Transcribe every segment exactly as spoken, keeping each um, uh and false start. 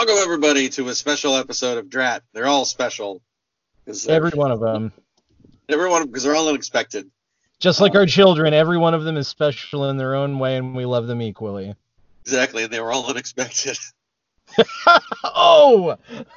Welcome, everybody, to a special episode of Drat. They're all special. Every one of them. Every one of them, because they're all unexpected. Just like uh, our children, every one of them is special in their own way, and we love them equally. Exactly, and they were all unexpected. Oh!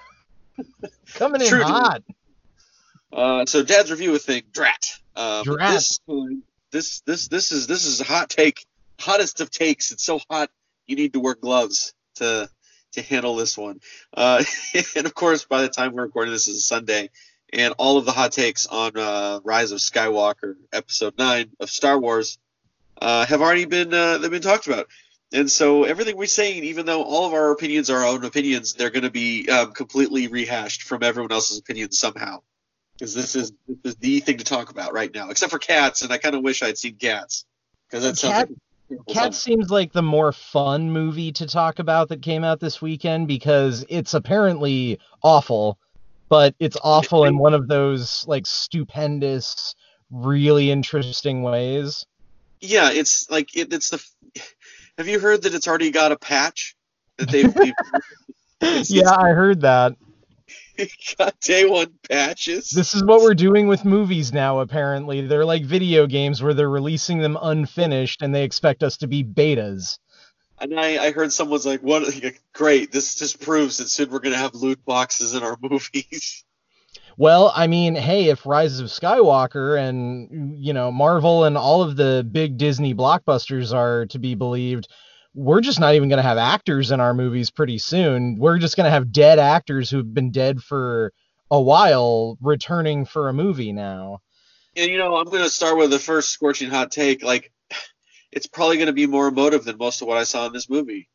Coming in True, hot. Uh, so, Dad's review of thing, Drat. Um, Drat. This, this, this, this is this is a hot take, hottest of takes. It's so hot, you need to wear gloves to to handle this one. Uh, and of course, by the time we're recording this is a Sunday, and all of the hot takes on uh, Rise of Skywalker, Episode Nine of Star Wars, uh, have already been uh, they've been talked about. And so everything we're saying, even though all of our opinions are our own opinions, they're going to be um, completely rehashed from everyone else's opinions somehow. Because this is, this is the thing to talk about right now, except for Cats, and I kind of wish I'd seen Cats. Because that sounds Cat, like Cats seems like the more fun movie to talk about that came out this weekend, because it's apparently awful, but it's awful in one of those like stupendous, really interesting ways. Yeah, it's like it, it's the. Have you heard that it's already got a patch? That they've. they've it's, yeah, it's, I heard that. It got day one patches. This is what we're doing with movies now, apparently. They're like video games where they're releasing them unfinished and they expect us to be betas. And I, I heard someone's like, "What? Great! This just proves that soon we're gonna have loot boxes in our movies." Well, I mean, hey, if Rise of Skywalker and, you know, Marvel and all of the big Disney blockbusters are to be believed, we're just not even going to have actors in our movies pretty soon. We're just going to have dead actors who've been dead for a while returning for a movie now. And, you know, I'm going to start with the first scorching hot take. Like, it's probably going to be more emotive than most of what I saw in this movie.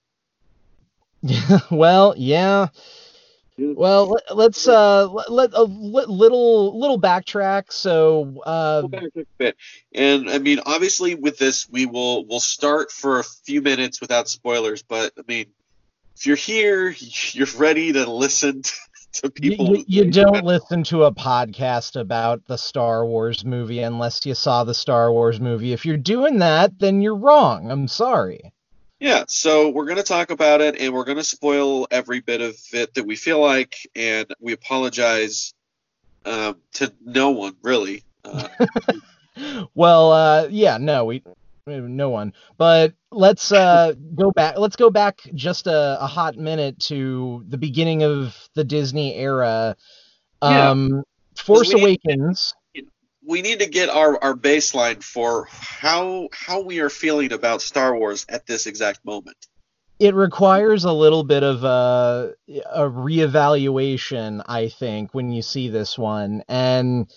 Well, yeah. Well, let, let's uh let a little little backtrack. So, uh, and I mean, obviously, with this, we will we'll start for a few minutes without spoilers. But I mean, if you're here, you're ready to listen to, to people. You, you don't listen to a podcast about the Star Wars movie unless you saw the Star Wars movie. If you're doing that, then you're wrong. I'm sorry. Yeah, so we're going to talk about it, and we're going to spoil every bit of it that we feel like, and we apologize um, to no one, really. Uh, well, uh, yeah, no, we, no one. But let's uh, go back. Let's go back just a, a hot minute to the beginning of the Disney era. Um, yeah. Force Awakens. We need to get our, our baseline for how how we are feeling about Star Wars at this exact moment. It requires a little bit of a, a reevaluation, I think, when you see this one. And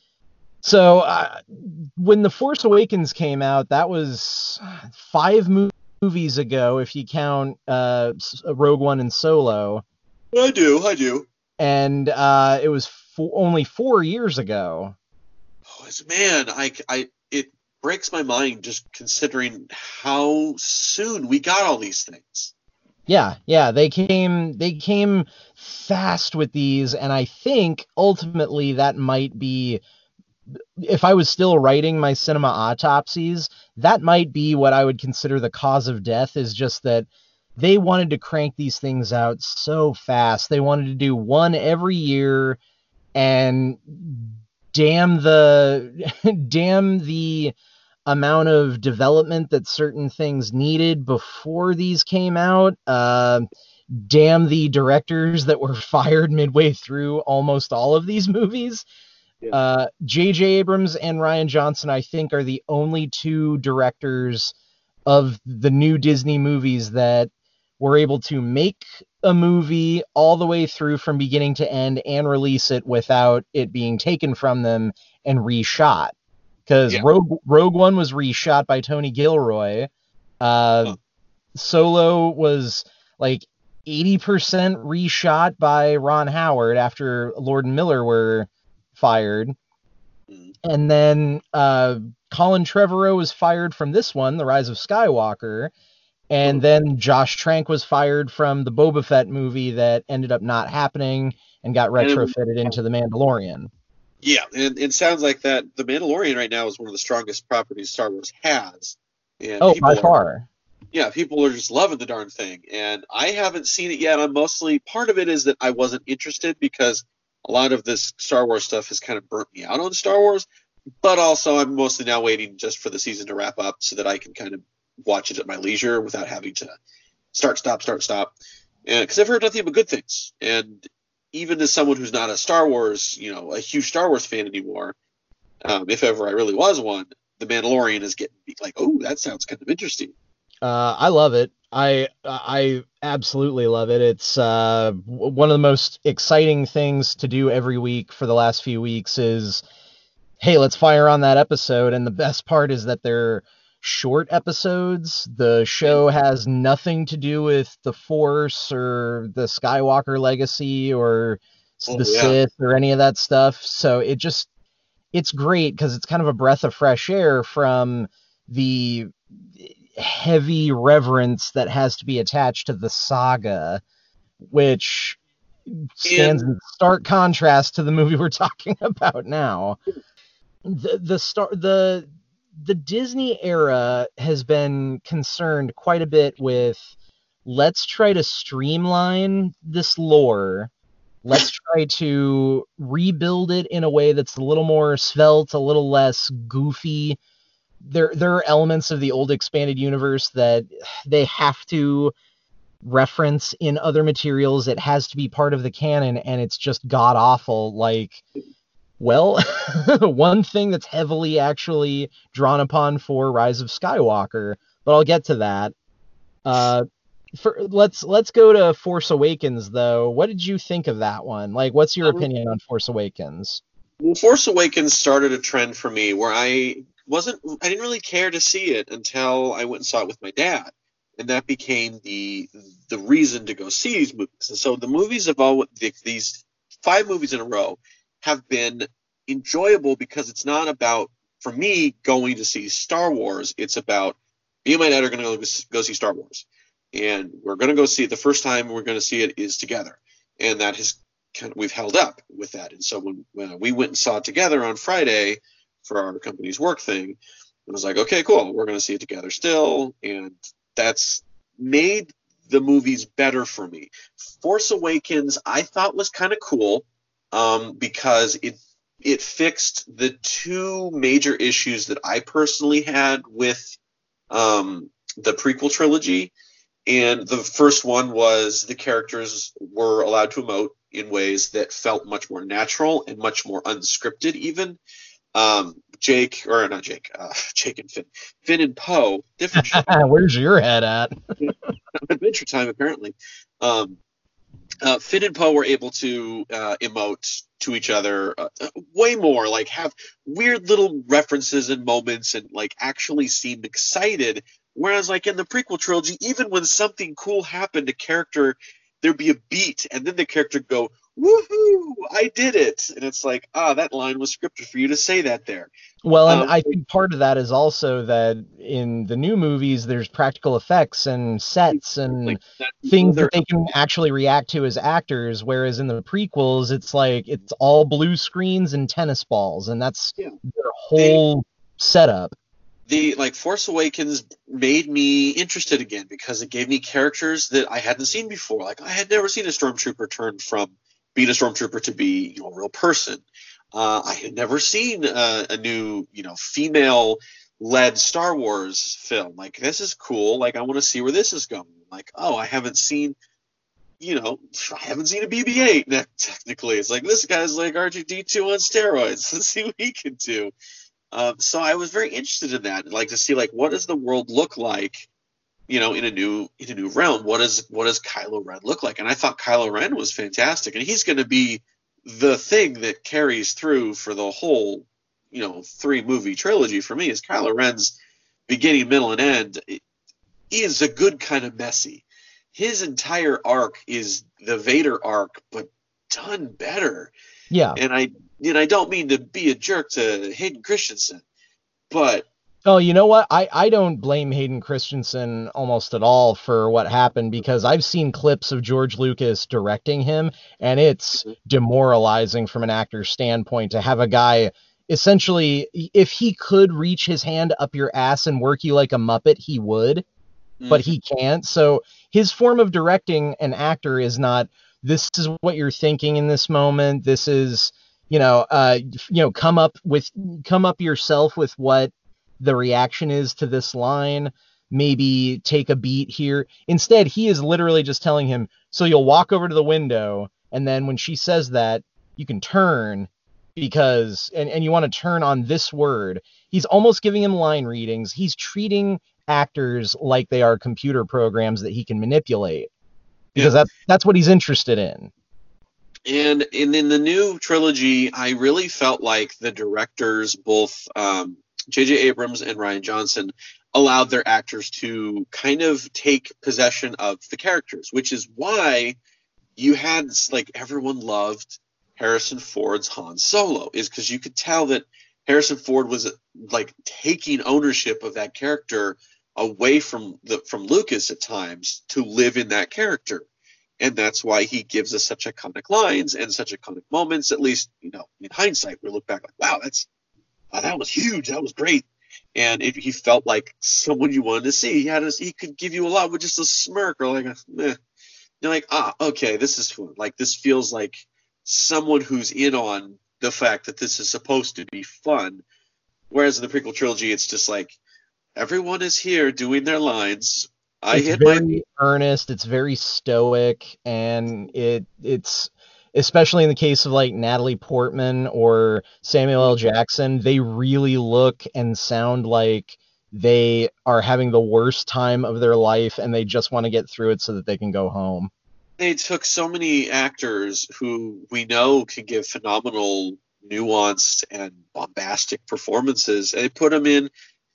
so uh, when The Force Awakens came out, that was five movies ago, if you count uh, Rogue One and Solo. I do, I do. And uh, it was fo- only four years ago. Man, I, I, it breaks my mind just considering how soon we got all these things. Yeah, yeah, they came, they came fast with these, and I think ultimately that might be, if I was still writing my cinema autopsies, that might be what I would consider the cause of death, is just that they wanted to crank these things out so fast. They wanted to do one every year, and damn the damn the amount of development that certain things needed before these came out. Uh, damn the directors that were fired midway through almost all of these movies. Yeah. Uh, J J Abrams and Rian Johnson, I think, are the only two directors of the new Disney movies that were able to make a movie all the way through from beginning to end and release it without it being taken from them and reshot. Because yeah. Rogue, Rogue One was reshot by Tony Gilroy. Uh, huh. Solo was like eighty percent reshot by Ron Howard after Lord and Miller were fired. Mm. And then uh, Colin Trevorrow was fired from this one, The Rise of Skywalker. And then Josh Trank was fired from the Boba Fett movie that ended up not happening and got retrofitted into The Mandalorian. Yeah, and it sounds like that The Mandalorian right now is one of the strongest properties Star Wars has. And oh, by far. yeah, people are just loving the darn thing, and I haven't seen it yet. I'm mostly part of it is that I wasn't interested because a lot of this Star Wars stuff has kind of burnt me out on Star Wars. But also, I'm mostly now waiting just for the season to wrap up so that I can kind of watch it at my leisure without having to start, stop, start, stop. Because I've heard nothing but good things, and even as someone who's not a Star Wars, you know, a huge Star Wars fan anymore, um, if ever I really was one, The Mandalorian is getting me like, oh, that sounds kind of interesting. Uh, I love it. I I absolutely love it. It's uh, one of the most exciting things to do every week for the last few weeks is, hey, let's fire on that episode. And the best part is that they're short episodes. The show has nothing to do with the Force or the Skywalker legacy or Oh, the yeah. Sith or any of that stuff. So it just, it's great because it's kind of a breath of fresh air from the heavy reverence that has to be attached to the saga, which stands And in stark contrast to the movie we're talking about now. The the star the the Disney era has been concerned quite a bit with, let's try to streamline this lore. Let's try to rebuild it in a way that's a little more svelte, a little less goofy. There there are elements of the old expanded universe that they have to reference in other materials. It has to be part of the canon, and it's just god awful. Like, well, one thing that's heavily actually drawn upon for Rise of Skywalker, but I'll get to that. Uh, for let's let's go to Force Awakens though. What did you think of that one? Like, what's your um, opinion on Force Awakens? well, Force Awakens started a trend for me where I wasn't, I didn't really care to see it until I went and saw it with my dad, and that became the the reason to go see these movies. And so the movies of all the, these five movies in a row have been enjoyable because it's not about, for me, going to see Star Wars. It's about me and my dad are going to go, go see Star Wars, and we're going to go see it. The first time we're going to see it is together, and that has kind of, we've held up with that. And so when, when we went and saw it together on Friday for our company's work thing, it was like, okay, cool, we're going to see it together still, and that's made the movies better for me. Force Awakens I thought was kind of cool um, because it it fixed the two major issues that I personally had with um, the prequel trilogy. And the first one was the characters were allowed to emote in ways that felt much more natural and much more unscripted even. Um, Jake, or not Jake, uh, Jake and Finn. Finn and Poe, different show. Where's your head at? Adventure Time, apparently. Um, uh, Finn and Poe were able to uh, emote to each other uh, way more, like have weird little references and moments and like actually seem excited. Whereas like in the prequel trilogy, even when something cool happened, a character, there'd be a beat and then the character would go, woohoo, I did it. And it's like, ah, that line was scripted for you to say that there. Well, and Um, I think part of that is also that in the new movies, there's practical effects and sets and like that, things they're- that they can actually react to as actors, whereas in the prequels, it's like it's all blue screens and tennis balls, and that's Yeah. their whole setup. the like Force Awakens made me interested again because it gave me characters that I hadn't seen before. Like I had never seen a stormtrooper turn from being a stormtrooper to be, you know, a real person. Uh, I had never seen uh, a new, you know, female-led Star Wars film. Like this is cool. Like I want to see where this is going. Like, oh, I haven't seen, you know, I haven't seen a B B eight. Technically, it's like this guy's like R two D two on steroids. Let's see what he can do. Um, so I was very interested in that, like to see like what does the world look like, you know, in a new in a new realm. What does what does Kylo Ren look like? And I thought Kylo Ren was fantastic, and he's going to be the thing that carries through for the whole, you know, three movie trilogy for me. Is Kylo Ren's beginning, middle, and end. He is a good kind of messy. His entire arc is the Vader arc, but done better. Yeah. And I and I don't mean to be a jerk to Hayden Christensen, but Oh, you know what? I, I don't blame Hayden Christensen almost at all for what happened because I've seen clips of George Lucas directing him, and it's demoralizing from an actor's standpoint to have a guy essentially, if he could reach his hand up your ass and work you like a Muppet, he would. but Mm-hmm. he can't. So his form of directing an actor is not, this is what you're thinking in this moment. This is, you know, uh, you know, come up with, come up yourself with what the reaction is to this line. Maybe take a beat here. Instead, he is literally just telling him, so you'll walk over to the window, and then when she says that, you can turn because, and, and you want to turn on this word. He's almost giving him line readings. He's treating actors like they are computer programs that he can manipulate, Yeah. because that's that's what he's interested in. And in, in the new trilogy, I really felt like the directors, both um, J J. Abrams and Rian Johnson, allowed their actors to kind of take possession of the characters, which is why you had, like, everyone loved Harrison Ford's Han Solo, is because you could tell that Harrison Ford was like taking ownership of that character away from the from Lucas at times to live in that character. And that's why he gives us such iconic lines and such iconic moments. At least, you know, in hindsight, we look back like, wow, that's wow, that was huge, that was great. And it, he felt like someone you wanted to see. He had a, he could give you a lot with just a smirk or like a meh. You're like, ah, okay, this is fun. Like, this feels like someone who's in on the fact that this is supposed to be fun. Whereas in the prequel trilogy, it's just like, everyone is here doing their lines. I It's hit my very earnest, it's very stoic, and it it's, especially in the case of like Natalie Portman or Samuel L. Jackson, they really look and sound like they are having the worst time of their life and they just want to get through it so that they can go home. They took so many actors who we know can give phenomenal, nuanced, and bombastic performances, and they put them in,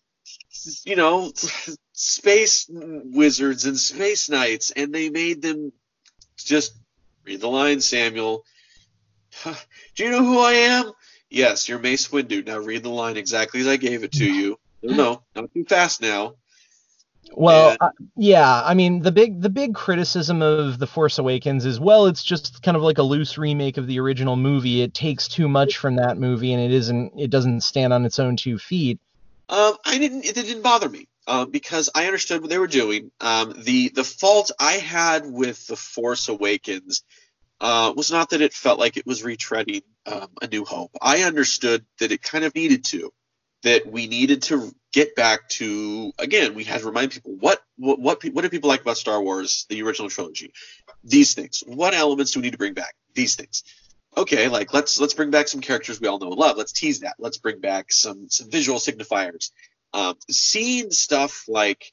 you know, space wizards and space knights, and they made them just read the line, Samuel. Do you know who I am? Yes, you're Mace Windu. Now read the line exactly as I gave it to you. No, no, not too fast now. Well, And uh, yeah, I mean, the big the big criticism of The Force Awakens is, well, it's just kind of like a loose remake of the original movie. It takes too much from that movie, and it isn't it doesn't stand on its own two feet. um, I didn't. It didn't bother me um, because I understood what they were doing. Um, the the fault I had with The Force Awakens uh, was not that it felt like it was retreading um, A New Hope. I understood that it kind of needed to. That we needed to get back to, again, we had to remind people what what what, what do people like about Star Wars, the original trilogy? These things. What elements do we need to bring back? These things. Okay, like let's let's bring back some characters we all know and love. Let's tease that. Let's bring back some some visual signifiers. Um, seeing stuff like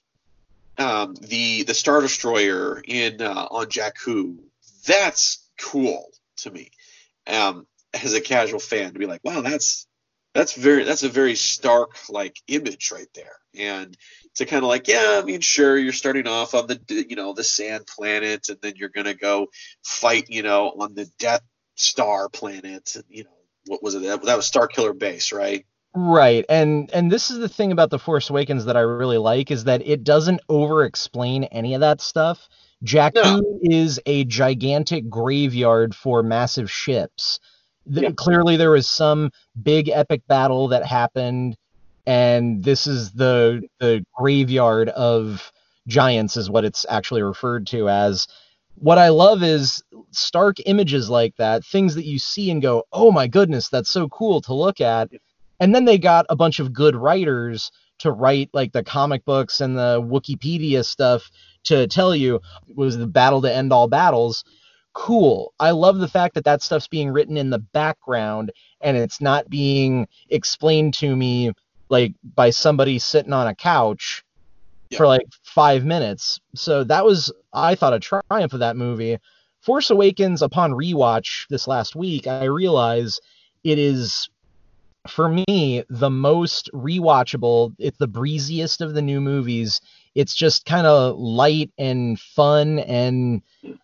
um, the the Star Destroyer in uh, on Jakku, that's cool to me. Um, as a casual fan, to be like, wow, that's that's very that's a very stark like image right there. And to kind of like, yeah, I mean, sure, you're starting off on the you know the sand planet, and then you're gonna go fight, you know, on the Death Star planet. And, you know, what was it? That, that was Starkiller Base, right? Right. And and this is the thing about The Force Awakens that I really like, is that it doesn't over explain any of that stuff. No. Jakku is a gigantic graveyard for massive ships. Yeah. The, clearly there was some big epic battle that happened, and this is the the graveyard of giants is what it's actually referred to as. What I love is stark images like that, things that you see and go, "Oh my goodness, that's so cool to look at." And then they got a bunch of good writers to write like the comic books and the Wikipedia stuff to tell you it was the battle to end all battles. Cool. I love the fact that that stuff's being written in the background and it's not being explained to me like by somebody sitting on a couch Yeah. for like five minutes. So that was, I thought, a triumph of that movie. Force Awakens, upon rewatch this last week, I realize it is, for me, the most rewatchable. It's the breeziest of the new movies. It's just kind of light and fun, and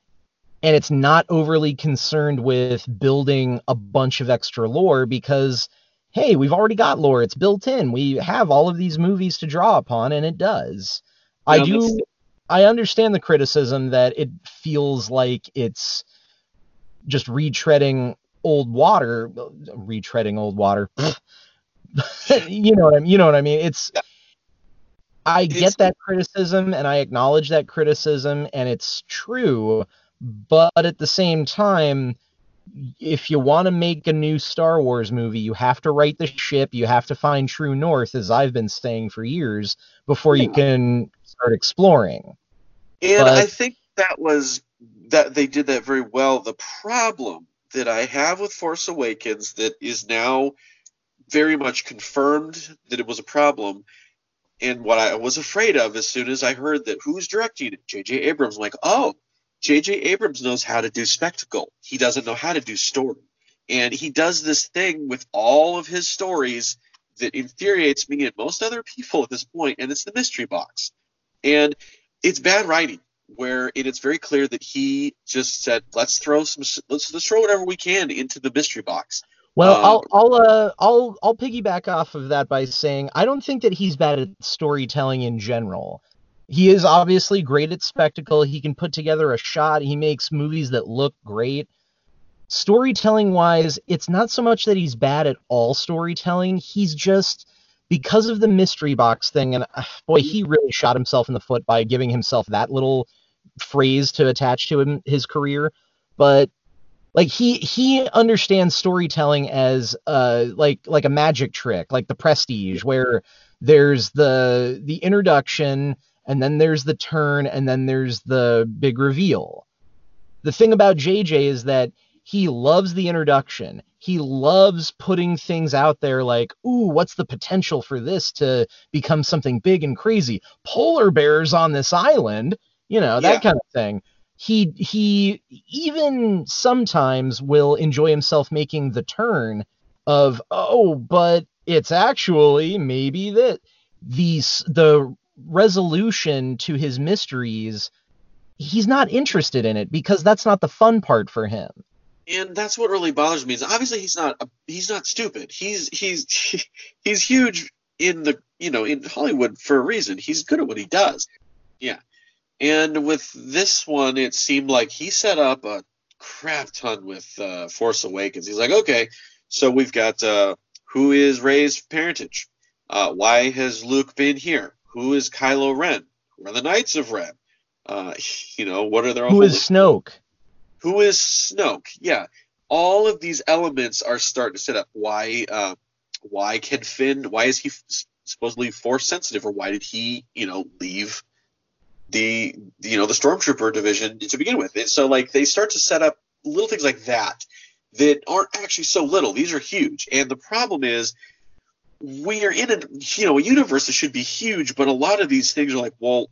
and it's not overly concerned with building a bunch of extra lore because, hey, we've already got lore. It's built in. We have all of these movies to draw upon, and it does. I Now, that's, do. I understand the criticism that it feels like it's just retreading old water, retreading old water. you know what I mean? You know what I mean? It's yeah. I It's get that criticism and I acknowledge that criticism, and it's true, but at the same time, if you want to make a new Star Wars movie, you have to right the ship, you have to find true north, as I've been saying for years, before you yeah. can start exploring. And But I think that was that they did that very well. The problem that I have with Force Awakens that is now very much confirmed that it was a problem, and what I was afraid of as soon as I heard that who's directing it, J J. Abrams, I'm like, oh, J J. Abrams knows how to do spectacle. He doesn't know how to do story. And he does this thing with all of his stories that infuriates me and most other people at this point, and it's the mystery box. And it's bad writing, where it is very clear that he just said, let's throw some, let's, let's throw whatever we can into the mystery box. well, Um, I'll I'll uh, I'll I'll piggyback off of that by saying I don't think that he's bad at storytelling in general. He is obviously great at spectacle. He can put together a shot. He makes movies that look great. Storytelling wise, it's not so much that he's bad at all storytelling. He's just, because of the mystery box thing, and uh, boy, he really shot himself in the foot by giving himself that little phrase to attach to him his career. But like he he understands storytelling as uh like like a magic trick, like the Prestige, where there's the the introduction, and then there's the turn, and then there's the big reveal. The thing about J J is that he loves the introduction. He loves putting things out there like, ooh, what's the potential for this to become something big and crazy? Polar bears on this island, you know, that yeah. kind of thing. He he even sometimes will enjoy himself making the turn of, oh, but it's actually maybe that these the resolution to his mysteries, he's not interested in it because that's not the fun part for him. And that's what really bothers me is obviously he's not he's not stupid. He's he's he's huge in the you know in Hollywood for a reason. He's good at what he does. Yeah. And with this one, it seemed like he set up a crap ton with uh, Force Awakens. He's like, okay, so we've got uh, who is Rey's parentage? Uh, why has Luke been here? Who is Kylo Ren? Who are the Knights of Ren? Uh, you know, what are their Who is Snoke? Who is Snoke? Yeah, all of these elements are starting to set up. Why? Uh, why can Finn? Why is he f- supposedly force sensitive, or why did he, you know, leave the you know the Stormtrooper division to begin with? And so, like, they start to set up little things like that that aren't actually so little. These are huge, and the problem is we are in a you know a universe that should be huge, but a lot of these things are like, well,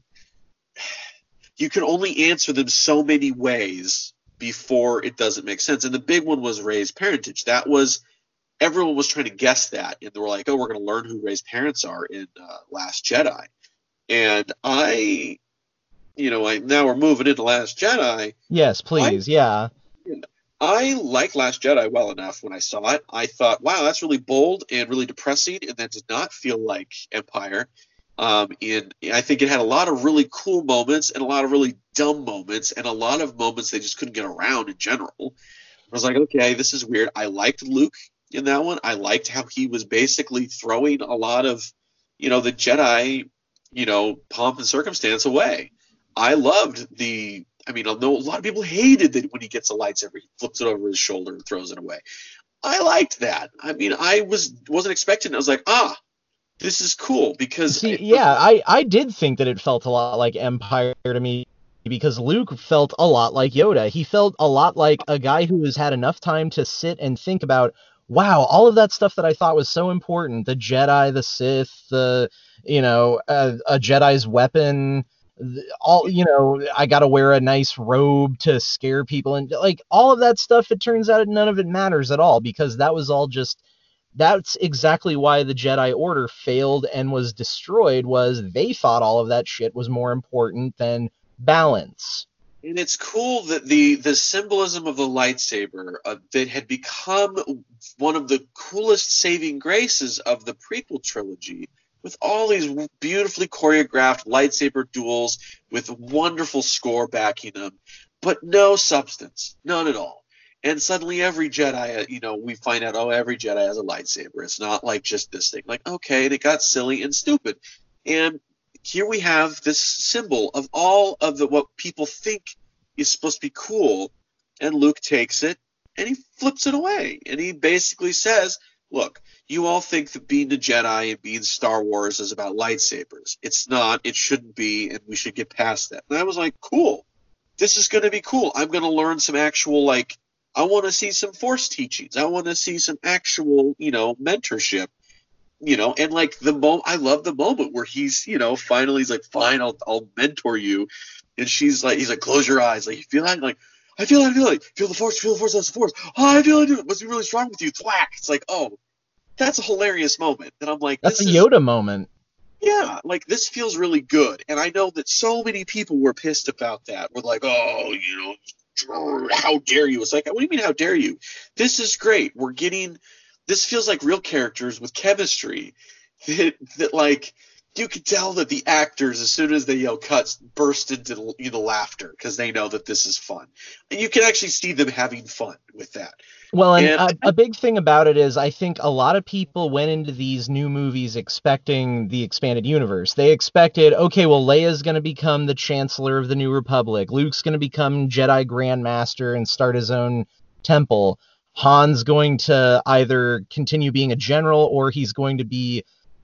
you can only answer them so many ways before it doesn't make sense. And the big one was Rey's parentage. That was everyone was trying to guess that, and they were like, "Oh, we're going to learn who Rey's parents are in uh, Last Jedi." And I, you know, I now we're moving into Last Jedi. Yes, I please. Yeah. I like Last Jedi well enough. When I saw it, I thought, "Wow, that's really bold and really depressing," and that did not feel like Empire. Um, and I think it had a lot of really cool moments and a lot of really dumb moments and a lot of moments they just couldn't get around in general. I was like, okay, this is weird. I liked Luke in that one. I liked how he was basically throwing a lot of, you know, the Jedi, you know, pomp and circumstance away. I loved the. I mean, I know a lot of people hated that when he gets a lightsaber, he flips it over his shoulder and throws it away. I liked that. I mean, I was wasn't expecting it. I was like, ah, this is cool because See, it, yeah, I I did think that it felt a lot like Empire to me because Luke felt a lot like Yoda. He felt a lot like a guy who has had enough time to sit and think about, wow, all of that stuff that I thought was so important, the Jedi, the Sith, the, you know, uh, a Jedi's weapon, all, you know, I got to wear a nice robe to scare people, and like all of that stuff, it turns out none of it matters at all because that was all just, that's exactly why the Jedi Order failed and was destroyed, was they thought all of that shit was more important than balance. and it's cool that the the symbolism of the lightsaber uh, that had become one of the coolest saving graces of the prequel trilogy, with all these beautifully choreographed lightsaber duels with wonderful score backing them, but no substance, none at all. And suddenly every Jedi, uh, you know, we find out, oh, every Jedi has a lightsaber. It's not like just this thing. Like, okay, and it got silly and stupid. And here we have this symbol of all of the what people think is supposed to be cool, and Luke takes it and he flips it away, and he basically says, look, you all think that being a Jedi and being Star Wars is about lightsabers. It's not. It shouldn't be, and we should get past that. And I was like, cool. This is going to be cool. I'm going to learn some actual, like, I want to see some Force teachings. I want to see some actual, you know, mentorship. You know, and like the mo, I love the moment where he's, you know, finally he's like, fine, I'll, I'll mentor you, and she's like, he's like, close your eyes, like you feel like, like I feel like, I feel like, feel the force, feel the force, that's the force. Oh, I feel like it must be really strong with you. Thwack. It's like, oh, that's a hilarious moment, and I'm like, that's this a is, Yoda moment. Yeah, like this feels really good, and I know that so many people were pissed about that. We're like, oh, you know, how dare you? It's like, what do you mean, how dare you? This is great. We're getting. This feels like real characters with chemistry that, that like, you can tell that the actors, as soon as they yell cuts, burst into you know, laughter because they know that this is fun. And you can actually see them having fun with that. Well, and, and a, a big thing about it is I think a lot of people went into these new movies expecting the expanded universe. They expected, okay, well, Leia's going to become the Chancellor of the New Republic. Luke's going to become Jedi Grandmaster and start his own temple. Han's going to either continue being a general or he's going to be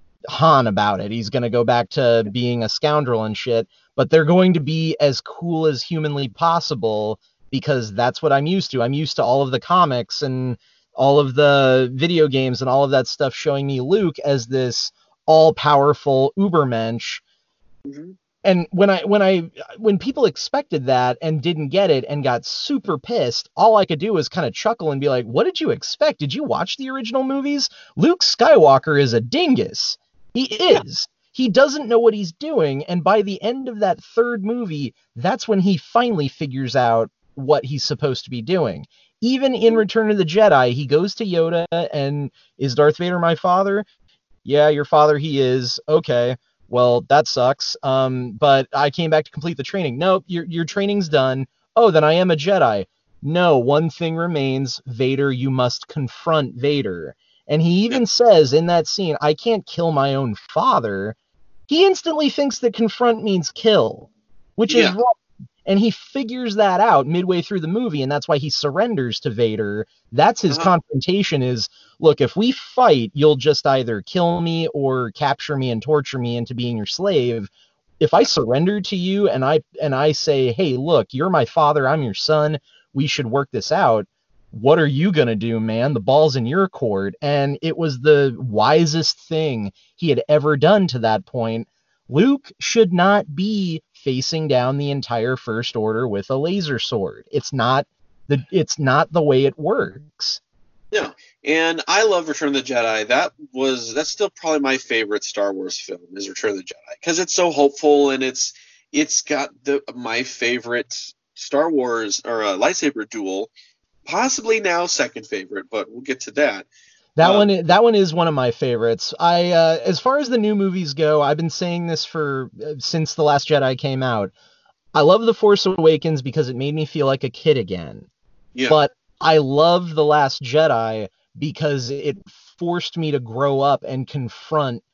Han about it. He's going to go back to being a scoundrel and shit, but they're going to be as cool as humanly possible because that's what I'm used to. I'm used to all of the comics and all of the video games and all of that stuff showing me Luke as this all-powerful Ubermensch. Mm-hmm. And when I when I when people expected that and didn't get it and got super pissed, all I could do was kind of chuckle and be like, "What did you expect? Did you watch the original movies? Luke Skywalker is a dingus. He is. He doesn't know what he's doing, and by the end of that third movie, that's when he finally figures out what he's supposed to be doing. Even in Return of the Jedi, he goes to Yoda and, is Darth Vader my father? Yeah, your father he is. Okay. Well, that sucks. Um, but I came back to complete the training. No, your your training's done. Oh, then I am a Jedi. No, one thing remains. Vader, you must confront Vader. And he even says in that scene, I can't kill my own father. He instantly thinks that confront means kill, which yeah. is wrong. And he figures that out midway through the movie, and that's why he surrenders to Vader. That's his uh-huh. confrontation is, look, if we fight, you'll just either kill me or capture me and torture me into being your slave. If I surrender to you and I and I say, hey, look, you're my father, I'm your son, we should work this out, what are you going to do, man? The ball's in your court. And it was the wisest thing he had ever done to that point. Luke should not be facing down the entire First Order with a laser sword. It's not the it's not the way it works. No, and I love Return of the Jedi. That was that's still probably my favorite Star Wars film is Return of the Jedi because it's so hopeful and it's it's got the my favorite Star Wars or a lightsaber duel, possibly now second favorite, but we'll get to that. That um, one, that one is one of my favorites. I, uh, as far as the new movies go, I've been saying this for uh, since The Last Jedi came out. I love The Force Awakens because it made me feel like a kid again. Yeah. But I love The Last Jedi because it forced me to grow up and confront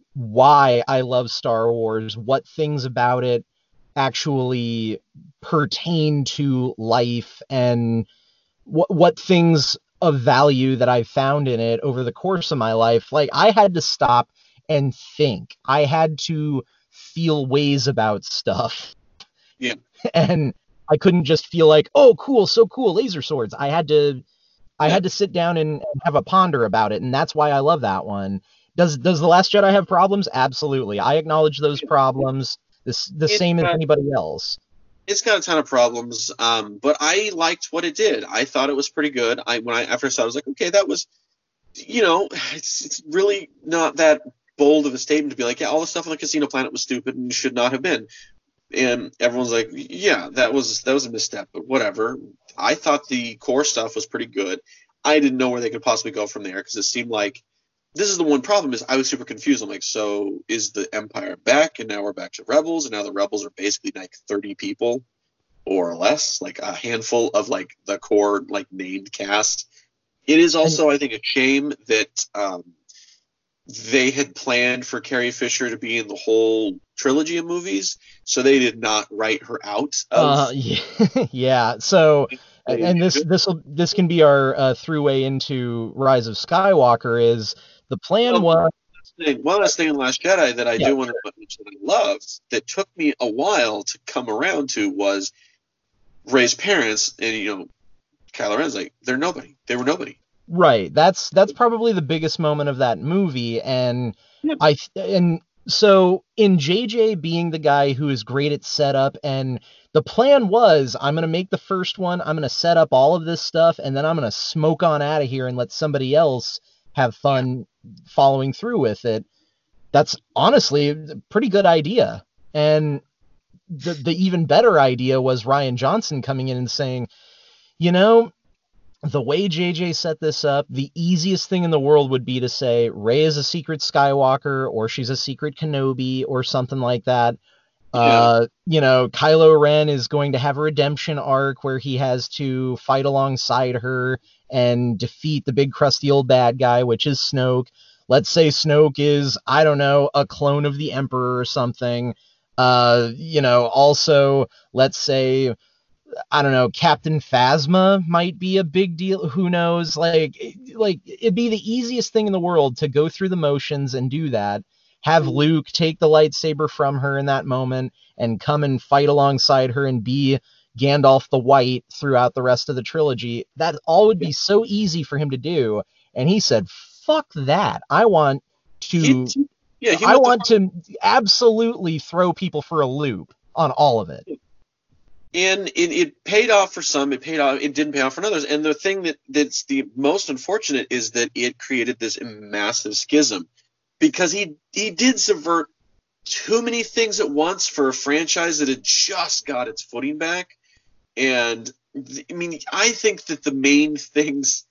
why I love Star Wars, what things about it actually pertain to life, and what what things of value that I've found in it over the course of my life. Like, I had to stop and think. I had to feel ways about stuff. Yeah. And I couldn't just feel like, oh, cool, so cool, laser swords. I had to I yeah. had to sit down and have a ponder about it, and that's why I love that one. Does does The Last Jedi have problems? Absolutely. I acknowledge those problems. This the it's same as anybody else. It's got a ton of problems, um, but I liked what it did. I thought it was pretty good. I when I after I saw it, I was like, okay, that was, you know, it's it's really not that bold of a statement to be like, yeah, all the stuff on the Casino Planet was stupid and should not have been. And everyone's like, yeah, that was that was a misstep, but whatever. I thought the core stuff was pretty good. I didn't know where they could possibly go from there because it seemed like this is the one problem is I was super confused. I'm like, so is the Empire back and now we're back to Rebels and now the Rebels are basically like thirty people or less, like a handful of like the core like named cast. It is also, I think, a shame that um, they had planned for Carrie Fisher to be in the whole trilogy of movies, so they did not write her out of. Uh, yeah, yeah. So, and this this will this can be our uh, throughway into Rise of Skywalker. Is the plan well, was thing, one last thing in Last Jedi that I Yeah. do want to mention that I loved that took me a while to come around to was Rey's parents, and you know, Kylo Ren's like they're nobody. They were nobody. right. That's that's probably the biggest moment of that movie, and Yeah. I and so in J J being the guy who is great at setup, and the plan was I'm gonna make the first one, I'm gonna set up all of this stuff, and then I'm gonna smoke on out of here and let somebody else have fun following through with it. That's honestly a pretty good idea. And the the even better idea was Rian Johnson coming in and saying, you know, the way J J set this up, the easiest thing in the world would be to say Rey is a secret Skywalker, or she's a secret Kenobi, or something like that. Yeah. Uh, you know, Kylo Ren is going to have a redemption arc where he has to fight alongside her and defeat the big crusty old bad guy, which is Snoke. Let's say Snoke is, I don't know, a clone of the Emperor or something. Uh, you know, also, let's say, I don't know, Captain Phasma might be a big deal. Who knows? Like, like it'd be the easiest thing in the world to go through the motions and do that. Have Luke take the lightsaber from her in that moment and come and fight alongside her and be Gandalf the White throughout the rest of the trilogy. That all would be so easy for him to do. And he said, fuck that. I want to, He, yeah, he I went want to absolutely throw people for a loop on all of it. and it, it paid off for some. It paid off. It didn't pay off for others. And the thing that that's the most unfortunate is that it created this massive schism, because he he did subvert too many things at once for a franchise that had just got its footing back. And I mean, I think that the main things,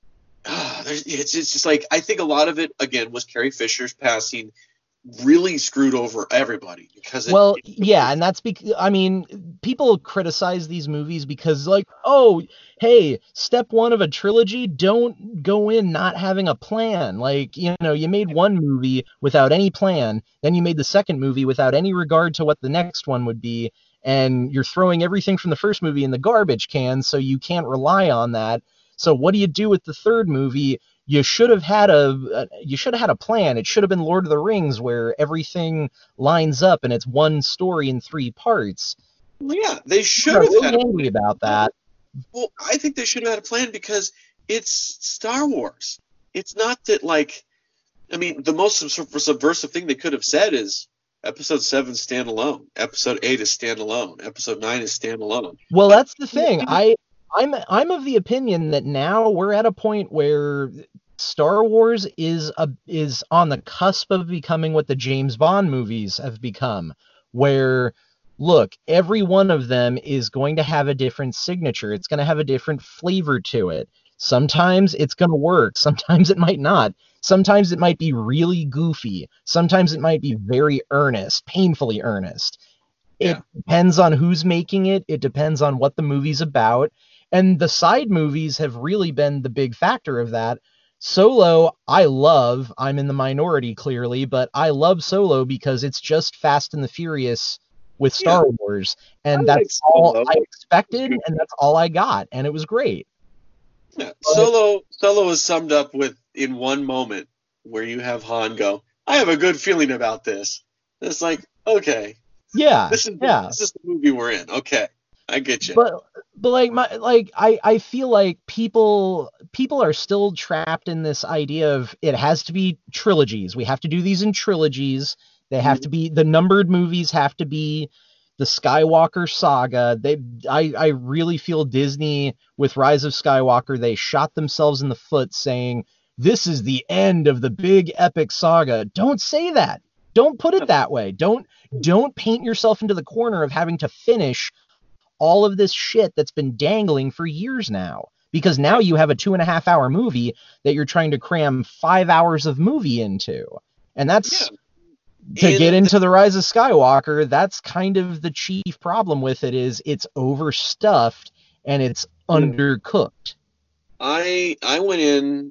uh, it's, it's just like, I think a lot of it again was Carrie Fisher's passing really screwed over everybody, because it, well it, yeah and that's because I mean people criticize these movies because like, oh hey, step one of a trilogy, don't go in not having a plan. Like, you know, you made one movie without any plan, then you made the second movie without any regard to what the next one would be, and you're throwing everything from the first movie in the garbage can, so you can't rely on that. So what do you do with the third movie? You should have had a you should have had a plan. It should have been Lord of the Rings, where everything lines up and it's one story in three parts. well, yeah, they should I'm have really had. angry about that. Well, I think they should have had a plan, because it's Star Wars. It's not that, like, I mean, the most sub- subversive thing they could have said is Episode seven standalone, Episode eight is standalone, Episode nine is standalone. Well, that's the thing. I I'm I'm of the opinion that now we're at a point where Star Wars is a is on the cusp of becoming what the James Bond movies have become, where look, every one of them is going to have a different signature. It's going to have a different flavor to it. Sometimes it's going to work, sometimes it might not. Sometimes it might be really goofy. Sometimes it might be very earnest, painfully earnest. Yeah. It depends on who's making it. It depends on what the movie's about. And the side movies have really been the big factor of that. Solo, I love. I'm in the minority, clearly, but I love Solo because it's just Fast and the Furious with Star Wars. And I like that's all Solo. I expected, and that's all I got. And it was great. Yeah. Solo Solo is summed up with in one moment where you have Han go, I have a good feeling about this. And it's like, okay, Yeah. this is yeah. this is the movie we're in. Okay, I get you. But but like my like I I feel like people people are still trapped in this idea of it has to be trilogies. We have to do these in trilogies. They have to be the numbered movies have to be the Skywalker saga. They I I really feel Disney with Rise of Skywalker, they shot themselves in the foot saying this is the end of the big epic saga. Don't say that. Don't put it that way. Don't don't paint yourself into the corner of having to finish all of this shit that's been dangling for years now, because now you have a two and a half hour movie that you're trying to cram five hours of movie into. And that's Yeah. to And get into the Rise of Skywalker. That's kind of the chief problem with it, is it's overstuffed and it's undercooked. I I went in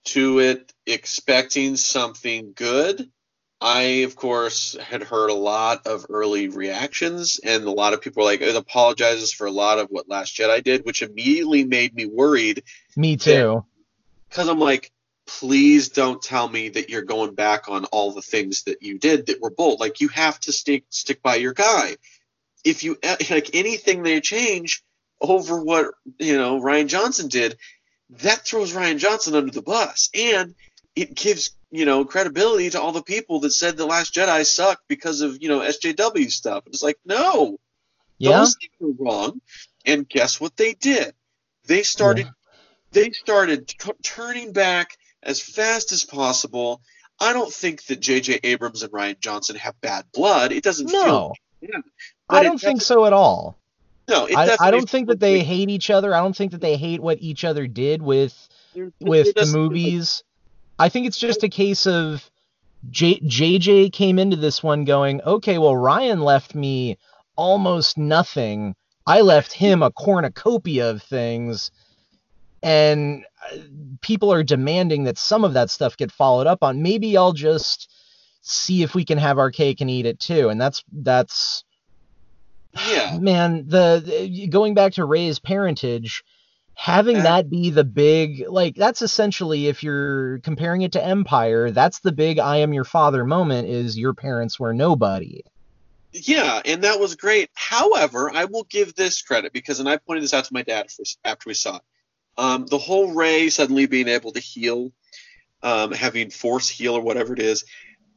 to it expecting something good. I, of course, had heard a lot of early reactions, and a lot of people were like, it apologizes for a lot of what Last Jedi did, which immediately made me worried. Me too. Because I'm like, please don't tell me that you're going back on all the things that you did that were bold. Like, you have to stick stick by your guy. If you, like, anything they change over what, you know, Rian Johnson did, that throws Rian Johnson under the bus. And it gives, you know, credibility to all the people that said The Last Jedi sucked because of, you know, S J W stuff. It's like, no, Yeah. those things were wrong. And guess what they did? They started, Yeah. they started t- turning back as fast as possible. I don't think that J J Abrams and Rian Johnson have bad blood. It doesn't No. feel, yeah, I don't think so at all. No, it I, definitely I don't think that they feels hate each other. I don't think that they hate what each other did with like, with it the doesn't feel like- movies. I think it's just a case of J- JJ came into this one going, okay, well, Ryan left me almost nothing. I left him a cornucopia of things, and uh, people are demanding that some of that stuff get followed up on. Maybe I'll just see if we can have our cake and eat it too. And that's that's yeah. man, the, the going back to Rey's parentage, having Uh, that be the big, like, that's essentially, if you're comparing it to Empire, that's the big I am your father moment, is your parents were nobody. Yeah, and that was great. However, I will give this credit because, and I pointed this out to my dad after we saw it. Um, the whole Rey suddenly being able to heal, um, having force heal or whatever it is.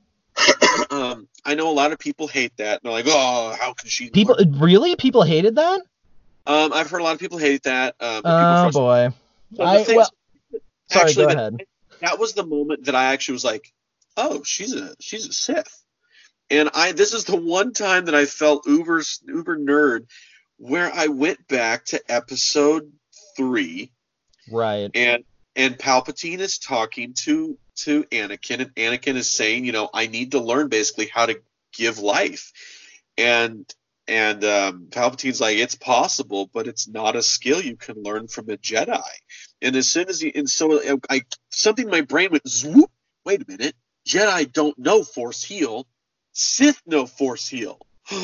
um, I know a lot of people hate that. They're like, oh, how can she? People learn? really people hated that. Um, I've heard a lot of people hate that. Um, Oh people boy. so I the thing, well, sorry. actually, Go that, ahead. that was the moment that I actually was like, oh, she's a she's a Sith. And I this is the one time that I felt uber uber nerd, where I went back to episode three, Right. and and Palpatine is talking to to Anakin, and Anakin is saying, you know, I need to learn basically how to give life, and and um, Palpatine's like, it's possible, but it's not a skill you can learn from a Jedi. And as soon as he and so I something in my brain went swoop. Wait a minute, Jedi don't know Force heal. Sith no Force heal.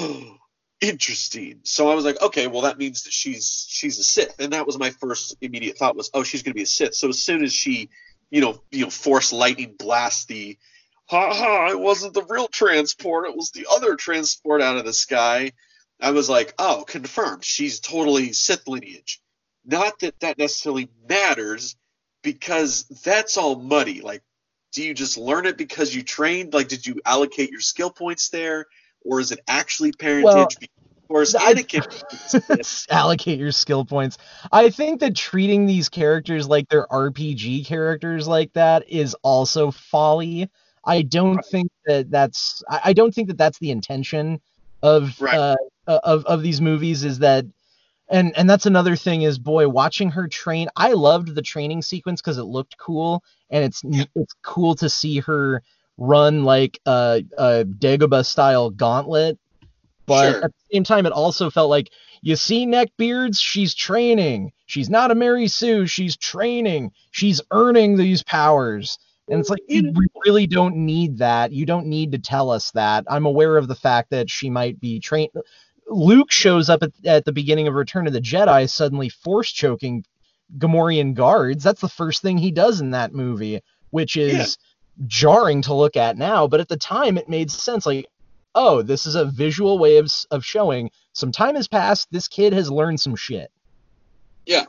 Interesting. So I was like, okay, well that means that she's she's a Sith, and that was my first immediate thought was, oh, she's going to be a Sith. So as soon as she, you know, you know, Force lightning blast the, ha ha, it wasn't the real transport, it was the other transport out of the sky. I was like, oh, confirmed. She's totally Sith lineage. Not that that necessarily matters, because that's all muddy. Like, do you just learn it because you trained? Like, did you allocate your skill points there? Or is it actually parentage? Well, of course, Anakin... allocate your skill points. I think that treating these characters like they're R P G characters like that is also folly. I don't right. think that that's... I don't think that that's the intention of right. uh, of of these movies, is that... And and that's another thing is, boy, watching her train, I loved the training sequence because it looked cool, and it's yeah. it's cool to see her run like a, a Dagobah style gauntlet. But sure. at the same time, it also felt like, you see neckbeards, she's training. She's not a Mary Sue, she's training. She's earning these powers. And it's like, you really don't need that. You don't need to tell us that. I'm aware of the fact that she might be trained. Luke shows up at, at the beginning of Return of the Jedi, suddenly force choking Gamorrean guards. That's the first thing he does in that movie, which is yeah. jarring to look at now. But at the time, it made sense. Like, oh, this is a visual way of, of showing some time has passed. This kid has learned some shit. Yeah.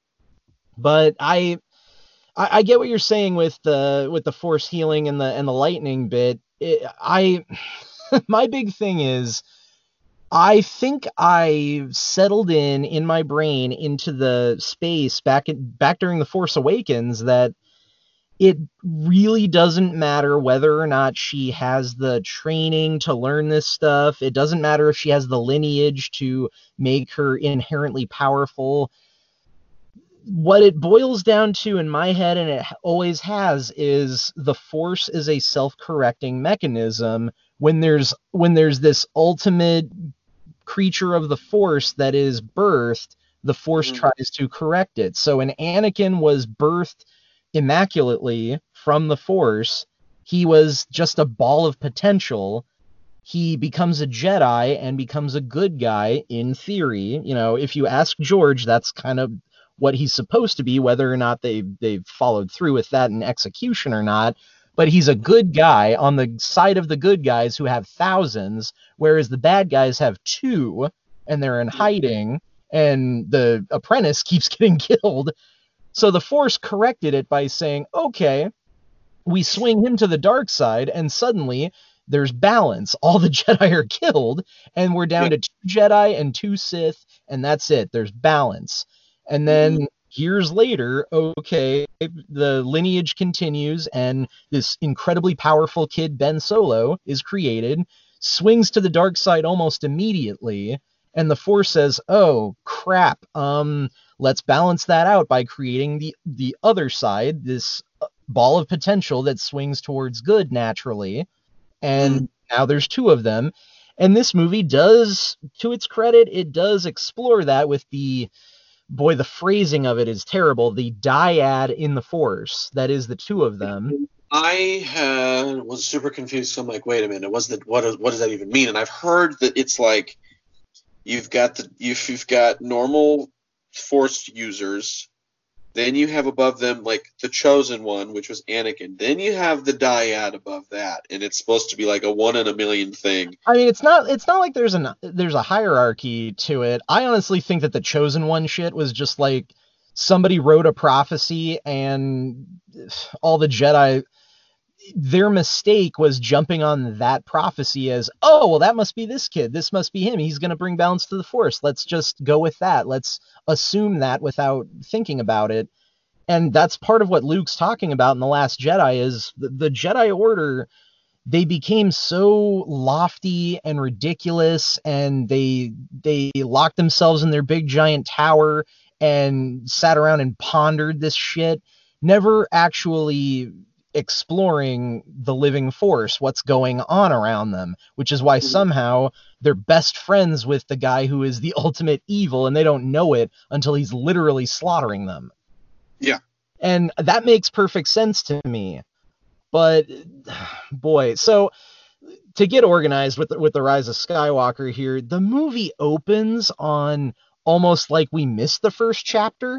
But I, I, I get what you're saying with the with the force healing and the and the lightning bit. It, I, my big thing is, I think I settled in in my brain into the space back in, back during The Force Awakens that it really doesn't matter whether or not she has the training to learn this stuff. It doesn't matter if she has the lineage to make her inherently powerful. What it boils down to in my head, and it always has, is the Force is a self-correcting mechanism. When there's when there's this ultimate creature of the Force that is birthed, the Force mm-hmm. tries to correct it. So an Anakin was birthed immaculately from the Force. He was just a ball of potential. He becomes a Jedi and becomes a good guy in theory. You know, if you ask George, that's kind of what he's supposed to be, whether or not they they've followed through with that in execution or not. But he's a good guy on the side of the good guys who have thousands, whereas the bad guys have two, and they're in hiding, and the apprentice keeps getting killed. So the Force corrected it by saying, okay, we swing him to the dark side, and suddenly there's balance. All the Jedi are killed, and we're down yeah. to two Jedi and two Sith, and that's it. There's balance. And then mm-hmm. years later, okay, the lineage continues, and this incredibly powerful kid, Ben Solo, is created, swings to the dark side almost immediately, and the Force says, oh, crap, um, let's balance that out by creating the, the other side, this ball of potential that swings towards good naturally. And mm. now there's two of them. And this movie does, to its credit, it does explore that with the, boy, the phrasing of it is terrible, the dyad in the Force. That is the two of them. I uh, was super confused. So I'm like, wait a minute, what's the, what, is, what does that even mean? And I've heard that it's like, you've got the you've, you've got normal Force users. Then you have above them, like, the Chosen One, which was Anakin. Then you have the dyad above that, and it's supposed to be like a one in a million thing. I mean, it's not it's not like there's an there's a hierarchy to it. I honestly think that the Chosen One shit was just like somebody wrote a prophecy, and all the Jedi, their mistake was jumping on that prophecy as, oh, well, that must be this kid. This must be him. He's going to bring balance to the Force. Let's just go with that. Let's assume that without thinking about it. And that's part of what Luke's talking about in The Last Jedi is the, the Jedi Order. They became so lofty and ridiculous, and they they locked themselves in their big giant tower and sat around and pondered this shit, never actually exploring the living Force, what's going on around them, which is why somehow they're best friends with the guy who is the ultimate evil, and they don't know it until he's literally slaughtering them. Yeah. And that makes perfect sense to me. But boy, so to get organized with the, with the Rise of Skywalker here, the movie opens on almost like we missed the first chapter.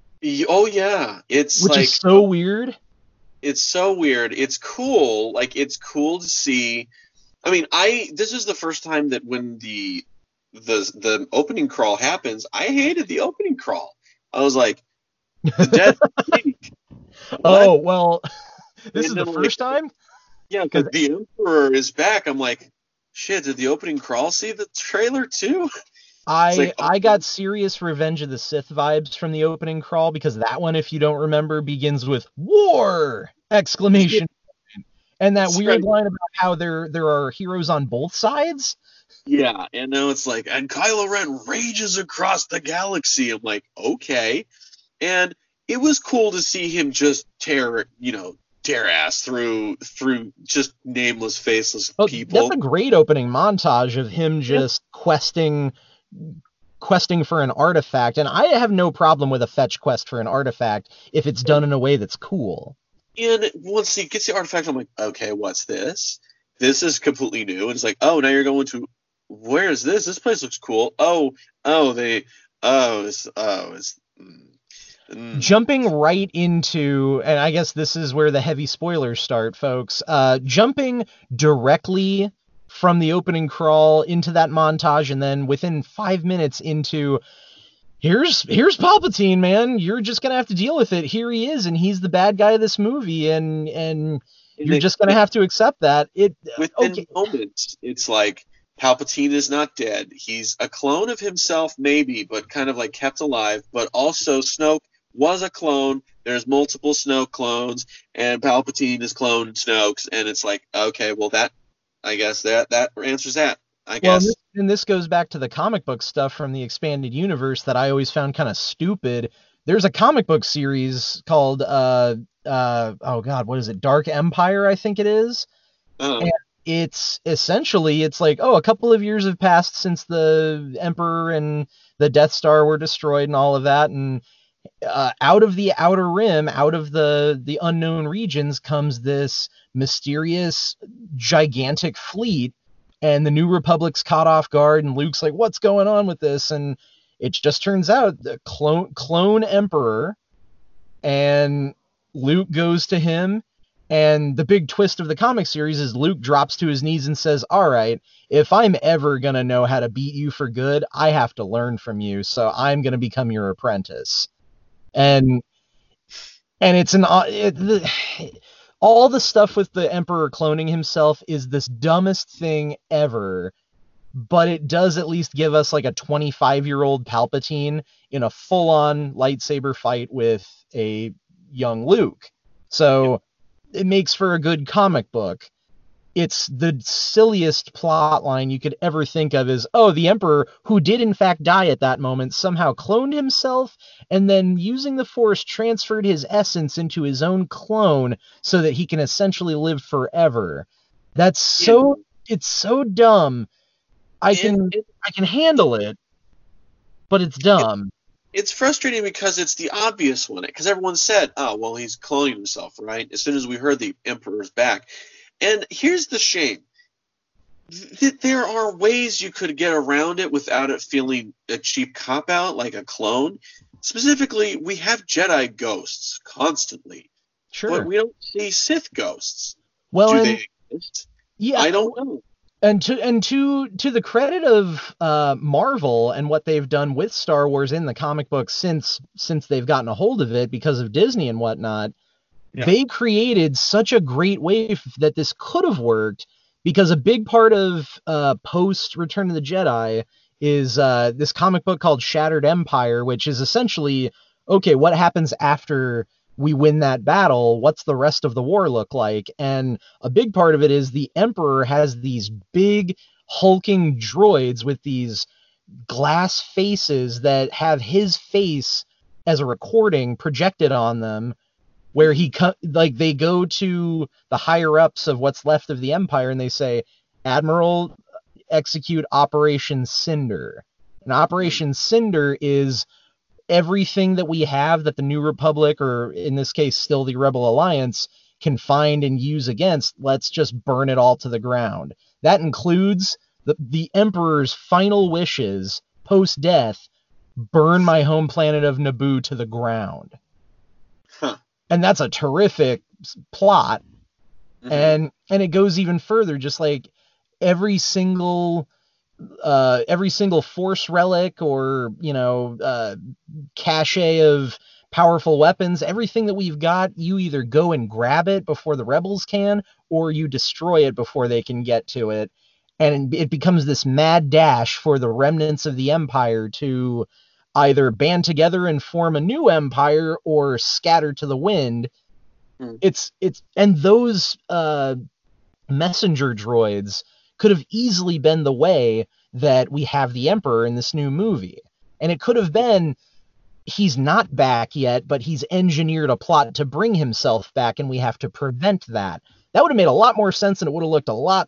Oh yeah, it's which like, is so weird. It's so weird. It's cool. Like, it's cool to see. I mean, I this is the first time that when the the the opening crawl happens, I hated the opening crawl. I was like, the dead Greek. Oh, well, this is the first time? Yeah, because the Emperor is back. I'm like, shit, did the opening crawl see the trailer too? I like, oh. I got serious Revenge of the Sith vibes from the opening crawl, because that one, if you don't remember, begins with war! Exclamation. Yeah. And that That's weird right. line about how there there are heroes on both sides. Yeah, and now it's like, and Kylo Ren rages across the galaxy. I'm like, okay. And it was cool to see him just tear, you know, tear ass through through just nameless, faceless oh, people. That's a great opening montage of him just yeah. questing questing for an artifact, and I have no problem with a fetch quest for an artifact if it's done in a way that's cool. And once he gets the artifact, I'm like, okay, what's this? This is completely new. And it's like, oh, now you're going to, where is this? This place looks cool. Oh, oh, they, oh, it's, oh, it's. Mm, mm. Jumping right into, and I guess this is where the heavy spoilers start, folks. Uh, jumping directly from the opening crawl into that montage, and then within five minutes into, here's here's Palpatine, man. You're just gonna have to deal with it. Here he is, and he's the bad guy of this movie, and and you're just gonna have to accept that. It within okay. moments, it's like Palpatine is not dead. He's a clone of himself, maybe, but kind of like kept alive. But also, Snoke was a clone. There's multiple Snoke clones, and Palpatine is cloned Snoke's, and it's like, okay, well that. I guess that that answers that. I guess. Well, and this, and this goes back to the comic book stuff from the expanded universe that I always found kind of stupid. There's a comic book series called uh uh oh god, what is it? Dark Empire, I think it is. Uh-huh. And it's essentially it's like, oh, a couple of years have passed since the Emperor and the Death Star were destroyed and all of that, and uh, out of the Outer Rim, out of the the unknown regions, comes this mysterious, gigantic fleet, and the New Republic's caught off guard, and Luke's like, "What's going on with this?" And it just turns out the clone clone Emperor, and Luke goes to him. And the big twist of the comic series is Luke drops to his knees and says, "All right, if I'm ever going to know how to beat you for good, I have to learn from you. So I'm going to become your apprentice." And and it's an it, the, all the stuff with the Emperor cloning himself is this dumbest thing ever, but it does at least give us like a twenty-five year old Palpatine in a full on lightsaber fight with a young Luke. So it makes for a good comic book. It's the silliest plot line you could ever think of is, oh, the Emperor, who did in fact die at that moment, somehow cloned himself and then using the Force transferred his essence into his own clone so that he can essentially live forever. That's so, it's so dumb. I can, it, it, I can handle it, but it's dumb. It, it's frustrating because it's the obvious one, because everyone said, oh, well, he's cloning himself, right? As soon as we heard the Emperor's back. And here's the shame. There are ways you could get around it without it feeling a cheap cop-out like a clone. Specifically, we have Jedi ghosts constantly. Sure. But we don't see Sith ghosts. Well, Do and, they exist? Yeah. I don't know. And to and to to the credit of uh, Marvel and what they've done with Star Wars in the comic books since since they've gotten a hold of it because of Disney and whatnot, yeah. They created such a great way that this could have worked, because a big part of uh, post Return of the Jedi is uh, this comic book called Shattered Empire, which is essentially, okay, what happens after we win that battle? What's the rest of the war look like? And a big part of it is the Emperor has these big hulking droids with these glass faces that have his face as a recording projected on them, where he co- like they go to the higher ups of what's left of the Empire and they say, "Admiral, execute Operation Cinder." And Operation Cinder is everything that we have that the New Republic, or in this case still the Rebel Alliance, can find and use against. Let's just burn it all to the ground. That includes the, the Emperor's final wishes post-death: burn my home planet of Naboo to the ground. Huh. And that's a terrific plot. Mm-hmm. And and it goes even further, just like every single uh, every single Force relic or, you know, uh, cache of powerful weapons, everything that we've got, you either go and grab it before the rebels can, or you destroy it before they can get to it. And it becomes this mad dash for the remnants of the Empire to either band together and form a new empire or scatter to the wind. Mm. It's it's and those uh, messenger droids could have easily been the way that we have the Emperor in this new movie. And it could have been, he's not back yet, but he's engineered a plot to bring himself back, and we have to prevent that. That would have made a lot more sense, and it would have looked a lot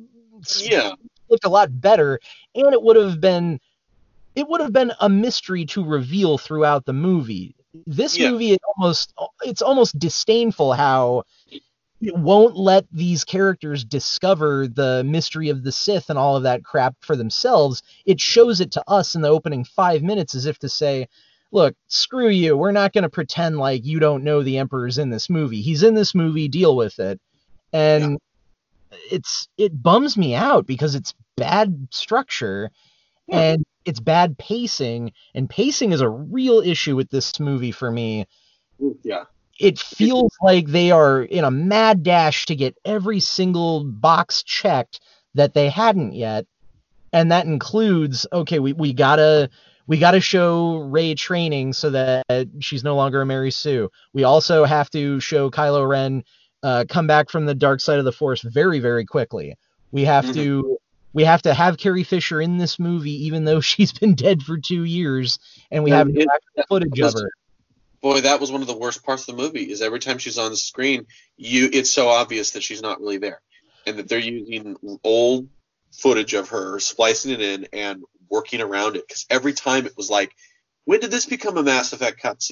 yeah looked a lot better, and it would have been it would have been a mystery to reveal throughout the movie. This yeah. movie is almost it's almost disdainful how it won't let these characters discover the mystery of the Sith and all of that crap for themselves. It shows it to us in the opening five minutes as if to say, look, screw you. We're not going to pretend like you don't know the Emperor's in this movie. He's in this movie. Deal with it. And yeah. it's it bums me out because it's bad structure yeah. and it's bad pacing. And pacing is a real issue with this movie for me. Yeah. It feels like they are in a mad dash to get every single box checked that they hadn't yet. And that includes, okay, we, we gotta we gotta show Rey training so that she's no longer a Mary Sue. We also have to show Kylo Ren uh, come back from the dark side of the Force very, very quickly. We have mm-hmm. to we have to have Carrie Fisher in this movie, even though she's been dead for two years, and we have it, footage of her. Boy, that was one of the worst parts of the movie, is every time she's on the screen, you it's so obvious that she's not really there, and that they're using old footage of her, splicing it in and working around it. Because every time it was like, when did this become a Mass Effect cutscene?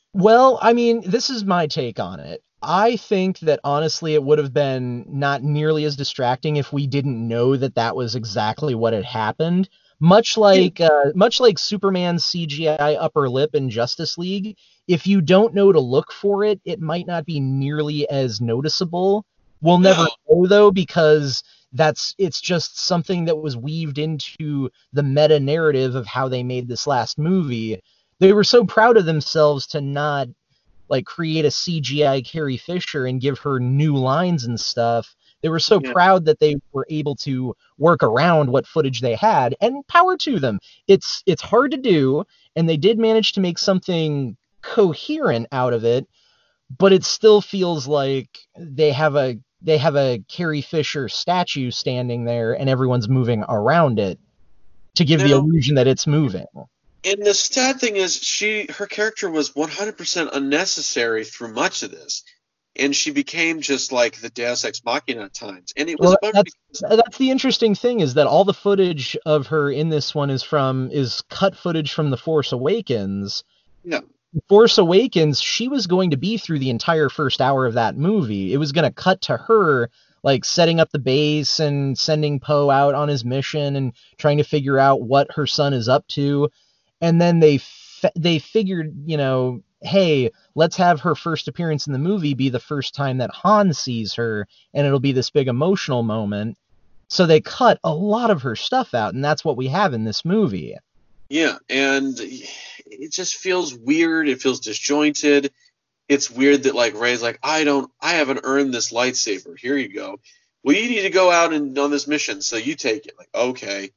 Well, I mean, this is my take on it. I think that honestly, it would have been not nearly as distracting if we didn't know that that was exactly what had happened. Much Yeah. like, uh, much like Superman's C G I upper lip in Justice League, if you don't know to look for it, it might not be nearly as noticeable. We'll never No. know though, because that's it's just something that was weaved into the meta narrative of how they made this last movie. They were so proud of themselves to not like create a C G I Carrie Fisher and give her new lines and stuff. They were so Yeah. proud that they were able to work around what footage they had, and power to them. It's it's hard to do, and they did manage to make something coherent out of it, but it still feels like they have a they have a Carrie Fisher statue standing there and everyone's moving around it to give the Now, illusion that it's moving. and the sad thing is, she her character was one hundred percent unnecessary through much of this, and she became just like the Deus Ex Machina at times. And it was Well, a bummer that's because that's the interesting thing is that all the footage of her in this one is from is cut footage from The Force Awakens. yeah, Force Awakens, she was going to be through the entire first hour of that movie. It was going to cut to her like setting up the base and sending Poe out on his mission and trying to figure out what her son is up to. And then they f- they figured, you know, hey, let's have her first appearance in the movie be the first time that Han sees her, and it'll be this big emotional moment. So they cut a lot of her stuff out, and that's what we have in this movie. yeah, and it just feels weird. It feels disjointed. It's weird that like Rey's like, I don't, I haven't earned this lightsaber. Here you go. Well, you need to go out and on this mission, so you take it. Like, okay.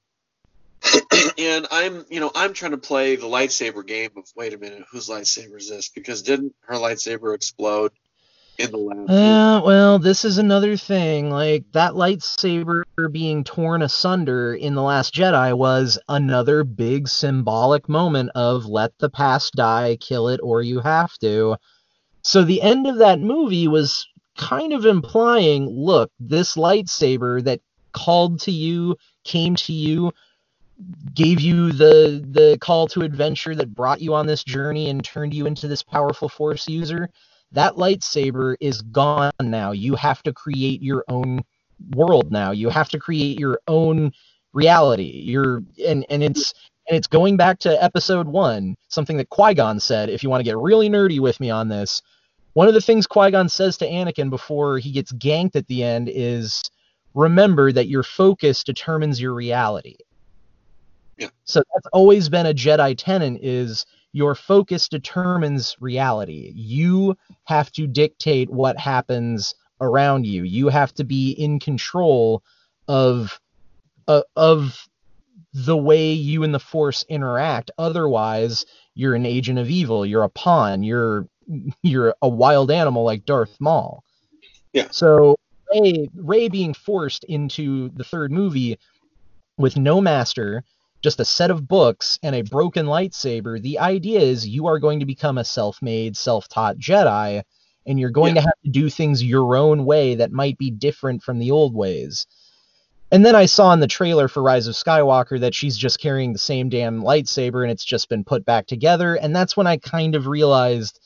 And I'm, you know, I'm trying to play the lightsaber game of, wait a minute, whose lightsaber is this? Because didn't her lightsaber explode in the last movie? Uh, well, this is another thing. Like, that lightsaber being torn asunder in The Last Jedi was another big symbolic moment of let the past die, kill it, or you have to. So the end of that movie was kind of implying, look, this lightsaber that called to you, came to you, gave you the the call to adventure that brought you on this journey and turned you into this powerful force user, that lightsaber is gone now. You have to create your own world now. You have to create your own reality. You're and and it's and it's going back to episode one, something that Qui-Gon said, if you want to get really nerdy with me on this. One of the things Qui-Gon says to Anakin before he gets ganked at the end is, remember that your focus determines your reality. Yeah. So that's always been a Jedi tenet, is your focus determines reality. You have to dictate what happens around you. You have to be in control of uh, of the way you and the Force interact. Otherwise, you're an agent of evil. You're a pawn. You're you're a wild animal like Darth Maul. Yeah. So Rey, Rey being forced into the third movie with no master, just a set of books and a broken lightsaber, the idea is you are going to become a self-made, self-taught Jedi, and you're going Yeah. to have to do things your own way that might be different from the old ways. And then I saw in the trailer for Rise of Skywalker that she's just carrying the same damn lightsaber and it's just been put back together, and that's when I kind of realized